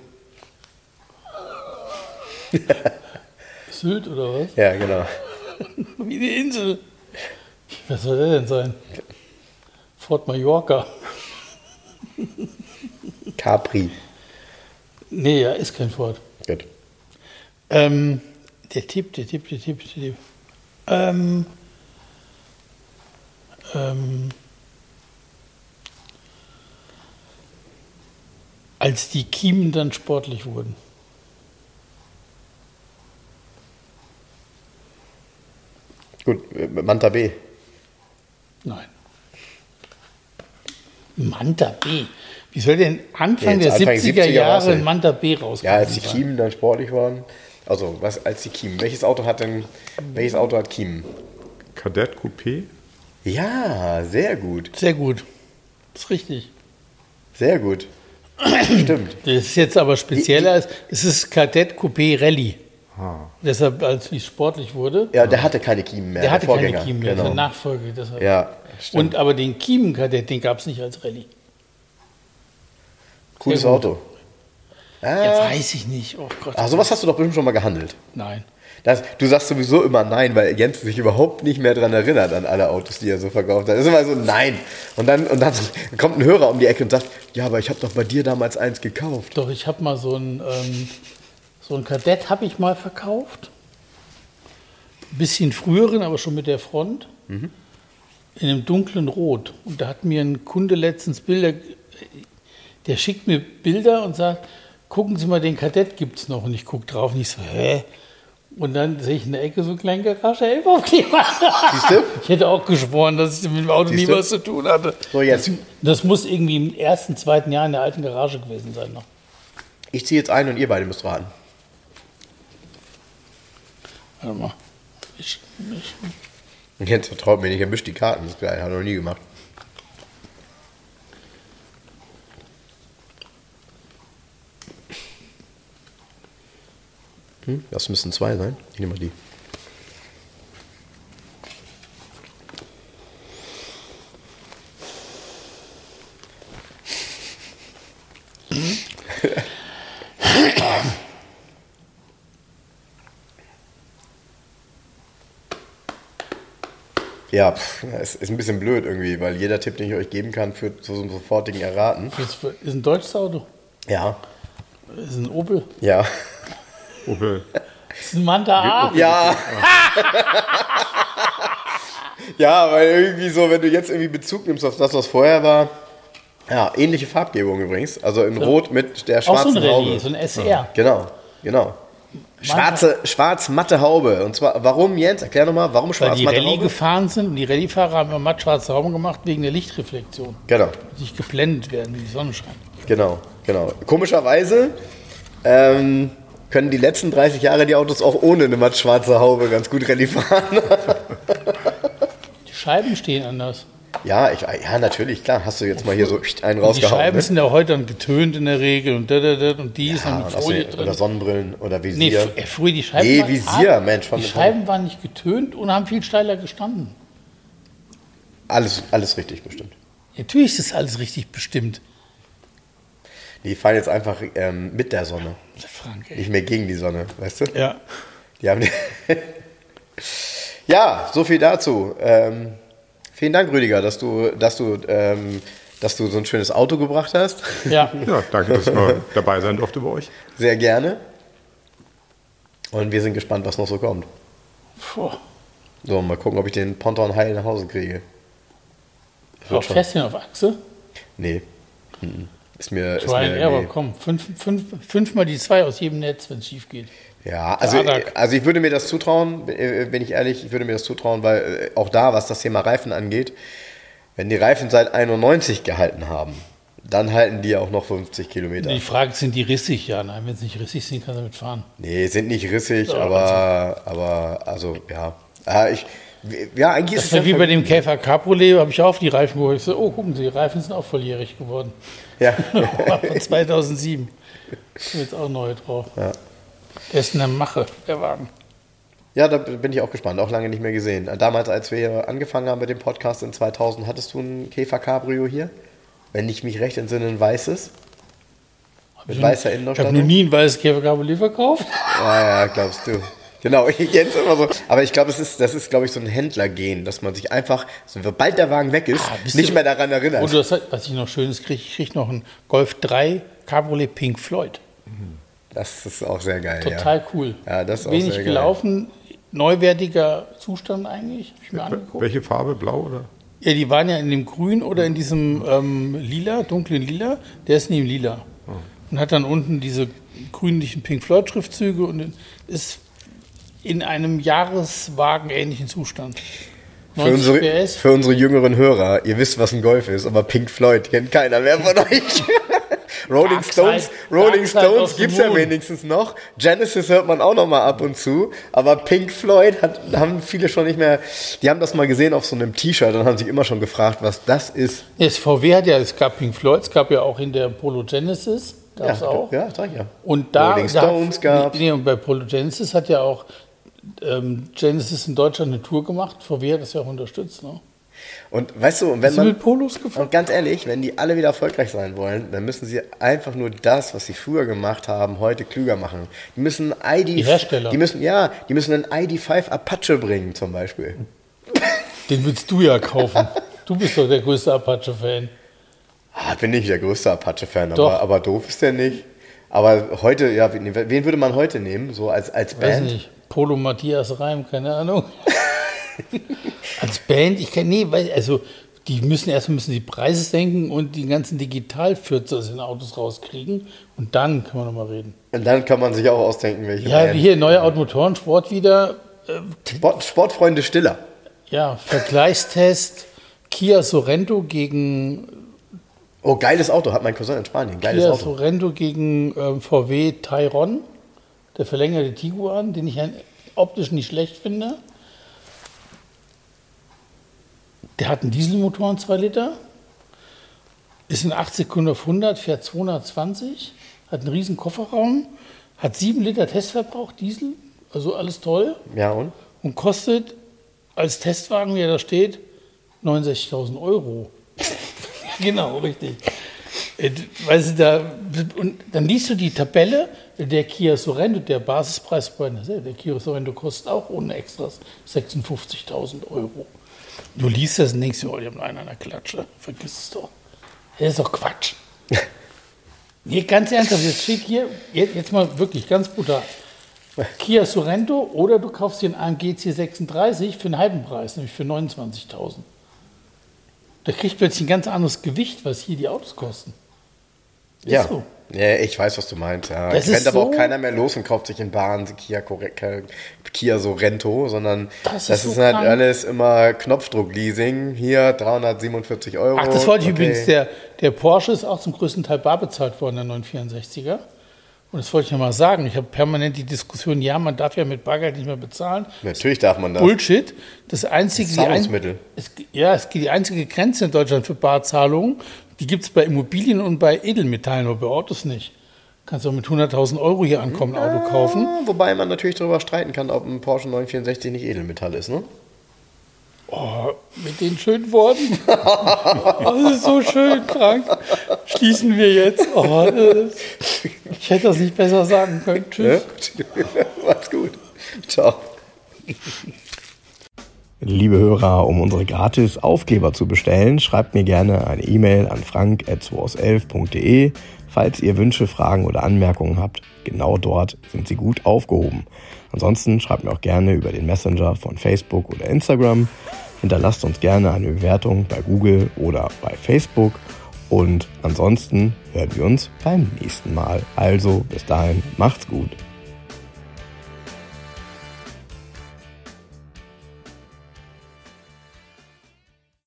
Sylt oder was? Ja, genau. Wie eine Insel. Was soll der denn sein? Fort Mallorca. Capri. Nee, ja, ist kein Fort. Gut. Ähm, der Tipp, der Tipp, der Tipp, der Tipp. Ähm, ähm, als die Kiemen dann sportlich wurden. Gut, äh, Manta B. Nein. Manta B. Wie soll denn Anfang Jetzt der Anfang siebziger siebziger war's Jahre ja. ein Manta B rausgekommen Ja, als die sein? Kiemen dann sportlich waren. Also, was als die Kiemen? Welches Auto hat denn, welches Auto hat Kiemen? Kadett Coupé? Ja, sehr gut. Sehr gut. Das ist richtig. Sehr gut. Stimmt. Das ist jetzt aber spezieller. als- Es ist Kadett Coupé Rallye. Ah. Deshalb, als es sportlich wurde, Ja, der hatte keine Kiemen mehr. der hatte Vorgänger. keine Kiemen mehr, Genau. der Nachfolge. Deshalb. Ja, stimmt. Und aber den Kiemen-Kadett, den gab es nicht als Rallye. Cooles sehr gut. Auto. Ja, Ah, weiß ich nicht. Oh Gott. ah, sowas hast du doch bestimmt schon mal gehandelt. Nein. Das, du sagst sowieso immer nein, weil Jens sich überhaupt nicht mehr daran erinnert an alle Autos, die er so verkauft hat. Das ist immer so nein. Und dann, und dann kommt ein Hörer um die Ecke und sagt, ja, aber ich habe doch bei dir damals eins gekauft. Doch, ich habe mal so ein, ähm, so ein Kadett habe ich mal verkauft. Ein bisschen früheren, aber schon mit der Front. Mhm. In einem dunklen Rot. Und da hat mir ein Kunde letztens Bilder, der schickt mir Bilder und sagt, gucken Sie mal, den Kadett gibt es noch. Und ich gucke drauf und ich so, hä? Und dann sehe ich in der Ecke so einen kleinen Garage-Elf-Aufkleber. Siehst du? Ich hätte auch geschworen, dass ich mit dem Auto Siehst nie du? was zu tun hatte. So, jetzt. Das muss irgendwie im ersten, zweiten Jahr in der alten Garage gewesen sein noch. Ich ziehe jetzt ein und ihr beide müsst raten. Warte mal. Ich, ich, Und Jens vertraut mir nicht, er mischt die Karten. Das ist geil, hat er noch nie gemacht. Hm, das müssen zwei sein. Ich nehme mal die. Ja, pff, es ist ein bisschen blöd irgendwie, weil jeder Tipp, den ich euch geben kann, führt zu so einem sofortigen Erraten. das ist ein deutsches Auto. Ja, Das ist ein Opel. ja, Opel. Das ist ein Manta A. ja. Ja, weil irgendwie so, wenn du jetzt irgendwie Bezug nimmst auf das, was vorher war. Ja, ähnliche Farbgebung übrigens. Also in Rot mit der Auch so ein schwarzen Rallye, Haube. so ein S R. Genau, genau. Schwarze, schwarz-matte Haube. Und zwar, warum, Jens? Erklär nochmal, warum Weil die schwarz-matte Rallye Haube? gefahren sind und die Rallye-Fahrer haben immer matt-schwarze Haube gemacht wegen der Lichtreflexion. Genau, Nicht geblendet werden, wie die Sonne scheint. genau, genau. Komischerweise ähm, können die letzten dreißig Jahre die Autos auch ohne eine matt-schwarze Haube ganz gut Rallye fahren. Die Scheiben stehen anders. Ja, ich, ja, natürlich, klar. Hast du jetzt mal hier so einen Und die rausgehauen. Scheiben Ne? sind ja heute dann getönt in der Regel und da, da, da, und die ist Ja, dann und mit hast Folie du, drin. oder Sonnenbrillen oder Nee, Visier. f- äh, früher die Scheiben Nee, waren- Visier, ah, Mensch, von- Die Scheiben waren nicht getönt und haben viel steiler gestanden. alles, alles richtig bestimmt. Natürlich ist das alles richtig bestimmt. Die fahren jetzt einfach ähm, mit der Sonne, Frank, ey. nicht mehr gegen die Sonne, weißt du? Ja. Die haben die ja, so viel dazu. Ähm, vielen Dank, Rüdiger, dass du, dass du, ähm, dass du so ein schönes Auto gebracht hast. Ja. Ja, danke, dass ich mal dabei sein durfte bei euch. Sehr gerne. Und wir sind gespannt, was noch so kommt. Puh. So, mal gucken, ob ich den Ponton heil nach Hause kriege. Auch fährst du den auf Achse? Nee. Ist mir, ist Try and mir Error, nee. komm. Fünf, fünf, fünfmal die zwei aus jedem Netz, wenn es schief geht. Ja, also, Zadak. also ich würde mir das zutrauen, bin ich ehrlich, ich würde mir das zutrauen, weil auch da, was das Thema Reifen angeht, wenn die Reifen seit einundneunzig gehalten haben, dann halten die auch noch fünfzig Kilometer. Die Frage, sind die rissig? Ja, nein, wenn sie nicht rissig sind, kannst du damit fahren. Nee, sind nicht rissig, Ja, aber, aber, also, ja. Ah, ich, ja, eigentlich Das ist war es wie ja bei dem Käfer Cabriolet, habe ich auch auf die Reifen geholt. Ich so, oh, gucken Sie, die Reifen sind auch volljährig geworden. Ja. Von zweitausendsieben. Da sind jetzt auch neue drauf. Ja. Der ist eine Mache, der Wagen. Ja, da bin ich auch gespannt, auch lange nicht mehr gesehen. Damals, als wir hier angefangen haben mit dem Podcast in zweitausend, hattest du ein Käfer Cabrio hier? Wenn ich mich recht entsinne, ein weißes. Mit Ich weißer habe Innenausstattung. noch nie ein weißes Käfer Cabriolet verkauft. Ja, ja, glaubst du. Genau, Jens immer so. Aber ich glaube, es ist, das ist, glaube ich, so ein Händlergehen, dass man sich einfach, sobald der Wagen weg ist, Ah, bist nicht du- mehr daran erinnert. Und das, was ich noch schönes kriege, ich kriege noch einen Golf drei Cabriolet Pink Floyd. Das ist auch sehr geil. Total cool. Ja, das ist auch Wenig sehr geil. gelaufen, neuwertiger Zustand eigentlich. Hab ich mir angeguckt. Welche Farbe? Blau oder? Ja, die waren ja in dem Grün oder in diesem ähm, Lila, dunklen Lila. Der ist neben Lila. Und hat dann unten diese grünlichen Pink Floyd Schriftzüge und ist in einem Jahreswagen ähnlichen Zustand. Für unsere, P S. für unsere jüngeren Hörer, ihr wisst, was ein Golf ist, aber Pink Floyd kennt keiner mehr von euch. Rolling Dark Stones, Side- Rolling Dark Side of Stones the gibt es ja Moon. wenigstens noch. Genesis hört man auch noch mal ab und zu. Aber Pink Floyd hat, haben viele schon nicht mehr, die haben das mal gesehen auf so einem T-Shirt und haben sich immer schon gefragt, was das ist. Das V W hat ja, es gab Pink Floyd, es gab ja auch in der Polo Genesis, gab es ja, auch. Ja, sag ich ja. Und da, Rolling da Stones gab's. Nee, und bei Polo Genesis hat ja auch ähm, Genesis in Deutschland eine Tour gemacht. V W hat das ja auch unterstützt. Ne? Und weißt du, und wenn Bist du man, mit Polos gefahren? und ganz ehrlich, wenn die alle wieder erfolgreich sein wollen, dann müssen sie einfach nur das, was sie früher gemacht haben, heute klüger machen. Die müssen I D, Die Hersteller. Die müssen, ja, die müssen einen I D fünf Apache bringen, zum Beispiel. Den willst du ja kaufen. Du bist doch der größte Apache-Fan. Ah, bin nicht der größte Apache-Fan, Doch. aber, aber doof ist der nicht. Aber heute, ja, wen, wen würde man heute nehmen, so als, als Weiß Band? nicht. Polo Matthias Reim, keine Ahnung. Als Band, ich kann, nee, weil, also, die müssen erstmal müssen die Preise senken und die ganzen Digitalfürze aus den Autos rauskriegen. Und dann können wir nochmal reden. Und dann kann man sich auch ausdenken, welche Ja, Band. hier, neue Automotoren, Sport wieder. Äh, Sport, Sportfreunde Stiller. ja, Vergleichstest. Kia Sorento gegen Oh, geiles Auto, hat mein Cousin in Spanien. Geiles Kia Auto. Sorento gegen ähm, V W Tayron, der verlängerte Tiguan, den ich ein- optisch nicht schlecht finde. Der hat einen Dieselmotor, zwei Liter, ist in acht Sekunden auf hundert, fährt zweihundertzwanzig, hat einen riesen Kofferraum, hat sieben Liter Testverbrauch Diesel, also alles toll Ja, und? und kostet als Testwagen, wie er da steht, neunundsechzigtausend Euro. Genau, richtig. Äh, Weil sie da, und dann liest du die Tabelle, der Kia Sorento, der Basispreis bei der Kia Sorento kostet auch ohne Extras sechsundfünfzigtausend Euro. Du liest das und denkst dir, oh, die haben einen an der Klatsche. Vergiss es doch. Das ist doch Quatsch. Nee, ganz ernsthaft, jetzt steht hier, jetzt, jetzt mal wirklich ganz brutal. Kia Sorento oder du kaufst dir einen A M G C sechsunddreißig für einen halben Preis, nämlich für neunundzwanzigtausend. Da kriegt plötzlich ein ganz anderes Gewicht, was hier die Autos kosten. Ist Ja. so. Ja, ich weiß, was du meinst. Ja. Das Es rennt ist aber so- auch keiner mehr los und kauft sich in Bahn Kia, Corre- Kia Sorento, sondern Das das, ist ist, so halt krank. alles immer Knopfdruck-Leasing. Hier dreihundertsiebenundvierzig Euro. Ach, das wollte ich okay. übrigens. Der, der Porsche ist auch zum größten Teil bar bezahlt worden, der neunhundertvierundsechziger. Und das wollte ich noch mal sagen. Ich habe permanent die Diskussion, ja, man darf ja mit Bargeld nicht mehr bezahlen. Natürlich darf man das. Bullshit. Das einzige, Das die ein- Zahlungsmittel. es, ja, es gibt die einzige Grenze in Deutschland für Barzahlungen. Die gibt es bei Immobilien und bei Edelmetallen, aber bei Autos nicht. Kannst du auch mit hunderttausend Euro hier ankommen, ein Auto kaufen. Ja, wobei man natürlich darüber streiten kann, ob ein Porsche neunhundertvierundsechzig nicht Edelmetall ist, ne? Oh, mit den schönen Worten. Oh, das ist so schön, Frank. Schließen wir jetzt. Oh, das, ich hätte das nicht besser sagen können. Tschüss. Ja? Macht's gut. Ciao. Liebe Hörer, um unsere gratis Aufkleber zu bestellen, schreibt mir gerne eine E-Mail an frank at zweihundertelf punkt de. Falls ihr Wünsche, Fragen oder Anmerkungen habt, genau dort sind sie gut aufgehoben. Ansonsten schreibt mir auch gerne über den Messenger von Facebook oder Instagram. Hinterlasst uns gerne eine Bewertung bei Google oder bei Facebook. Und ansonsten hören wir uns beim nächsten Mal. Also bis dahin, macht's gut.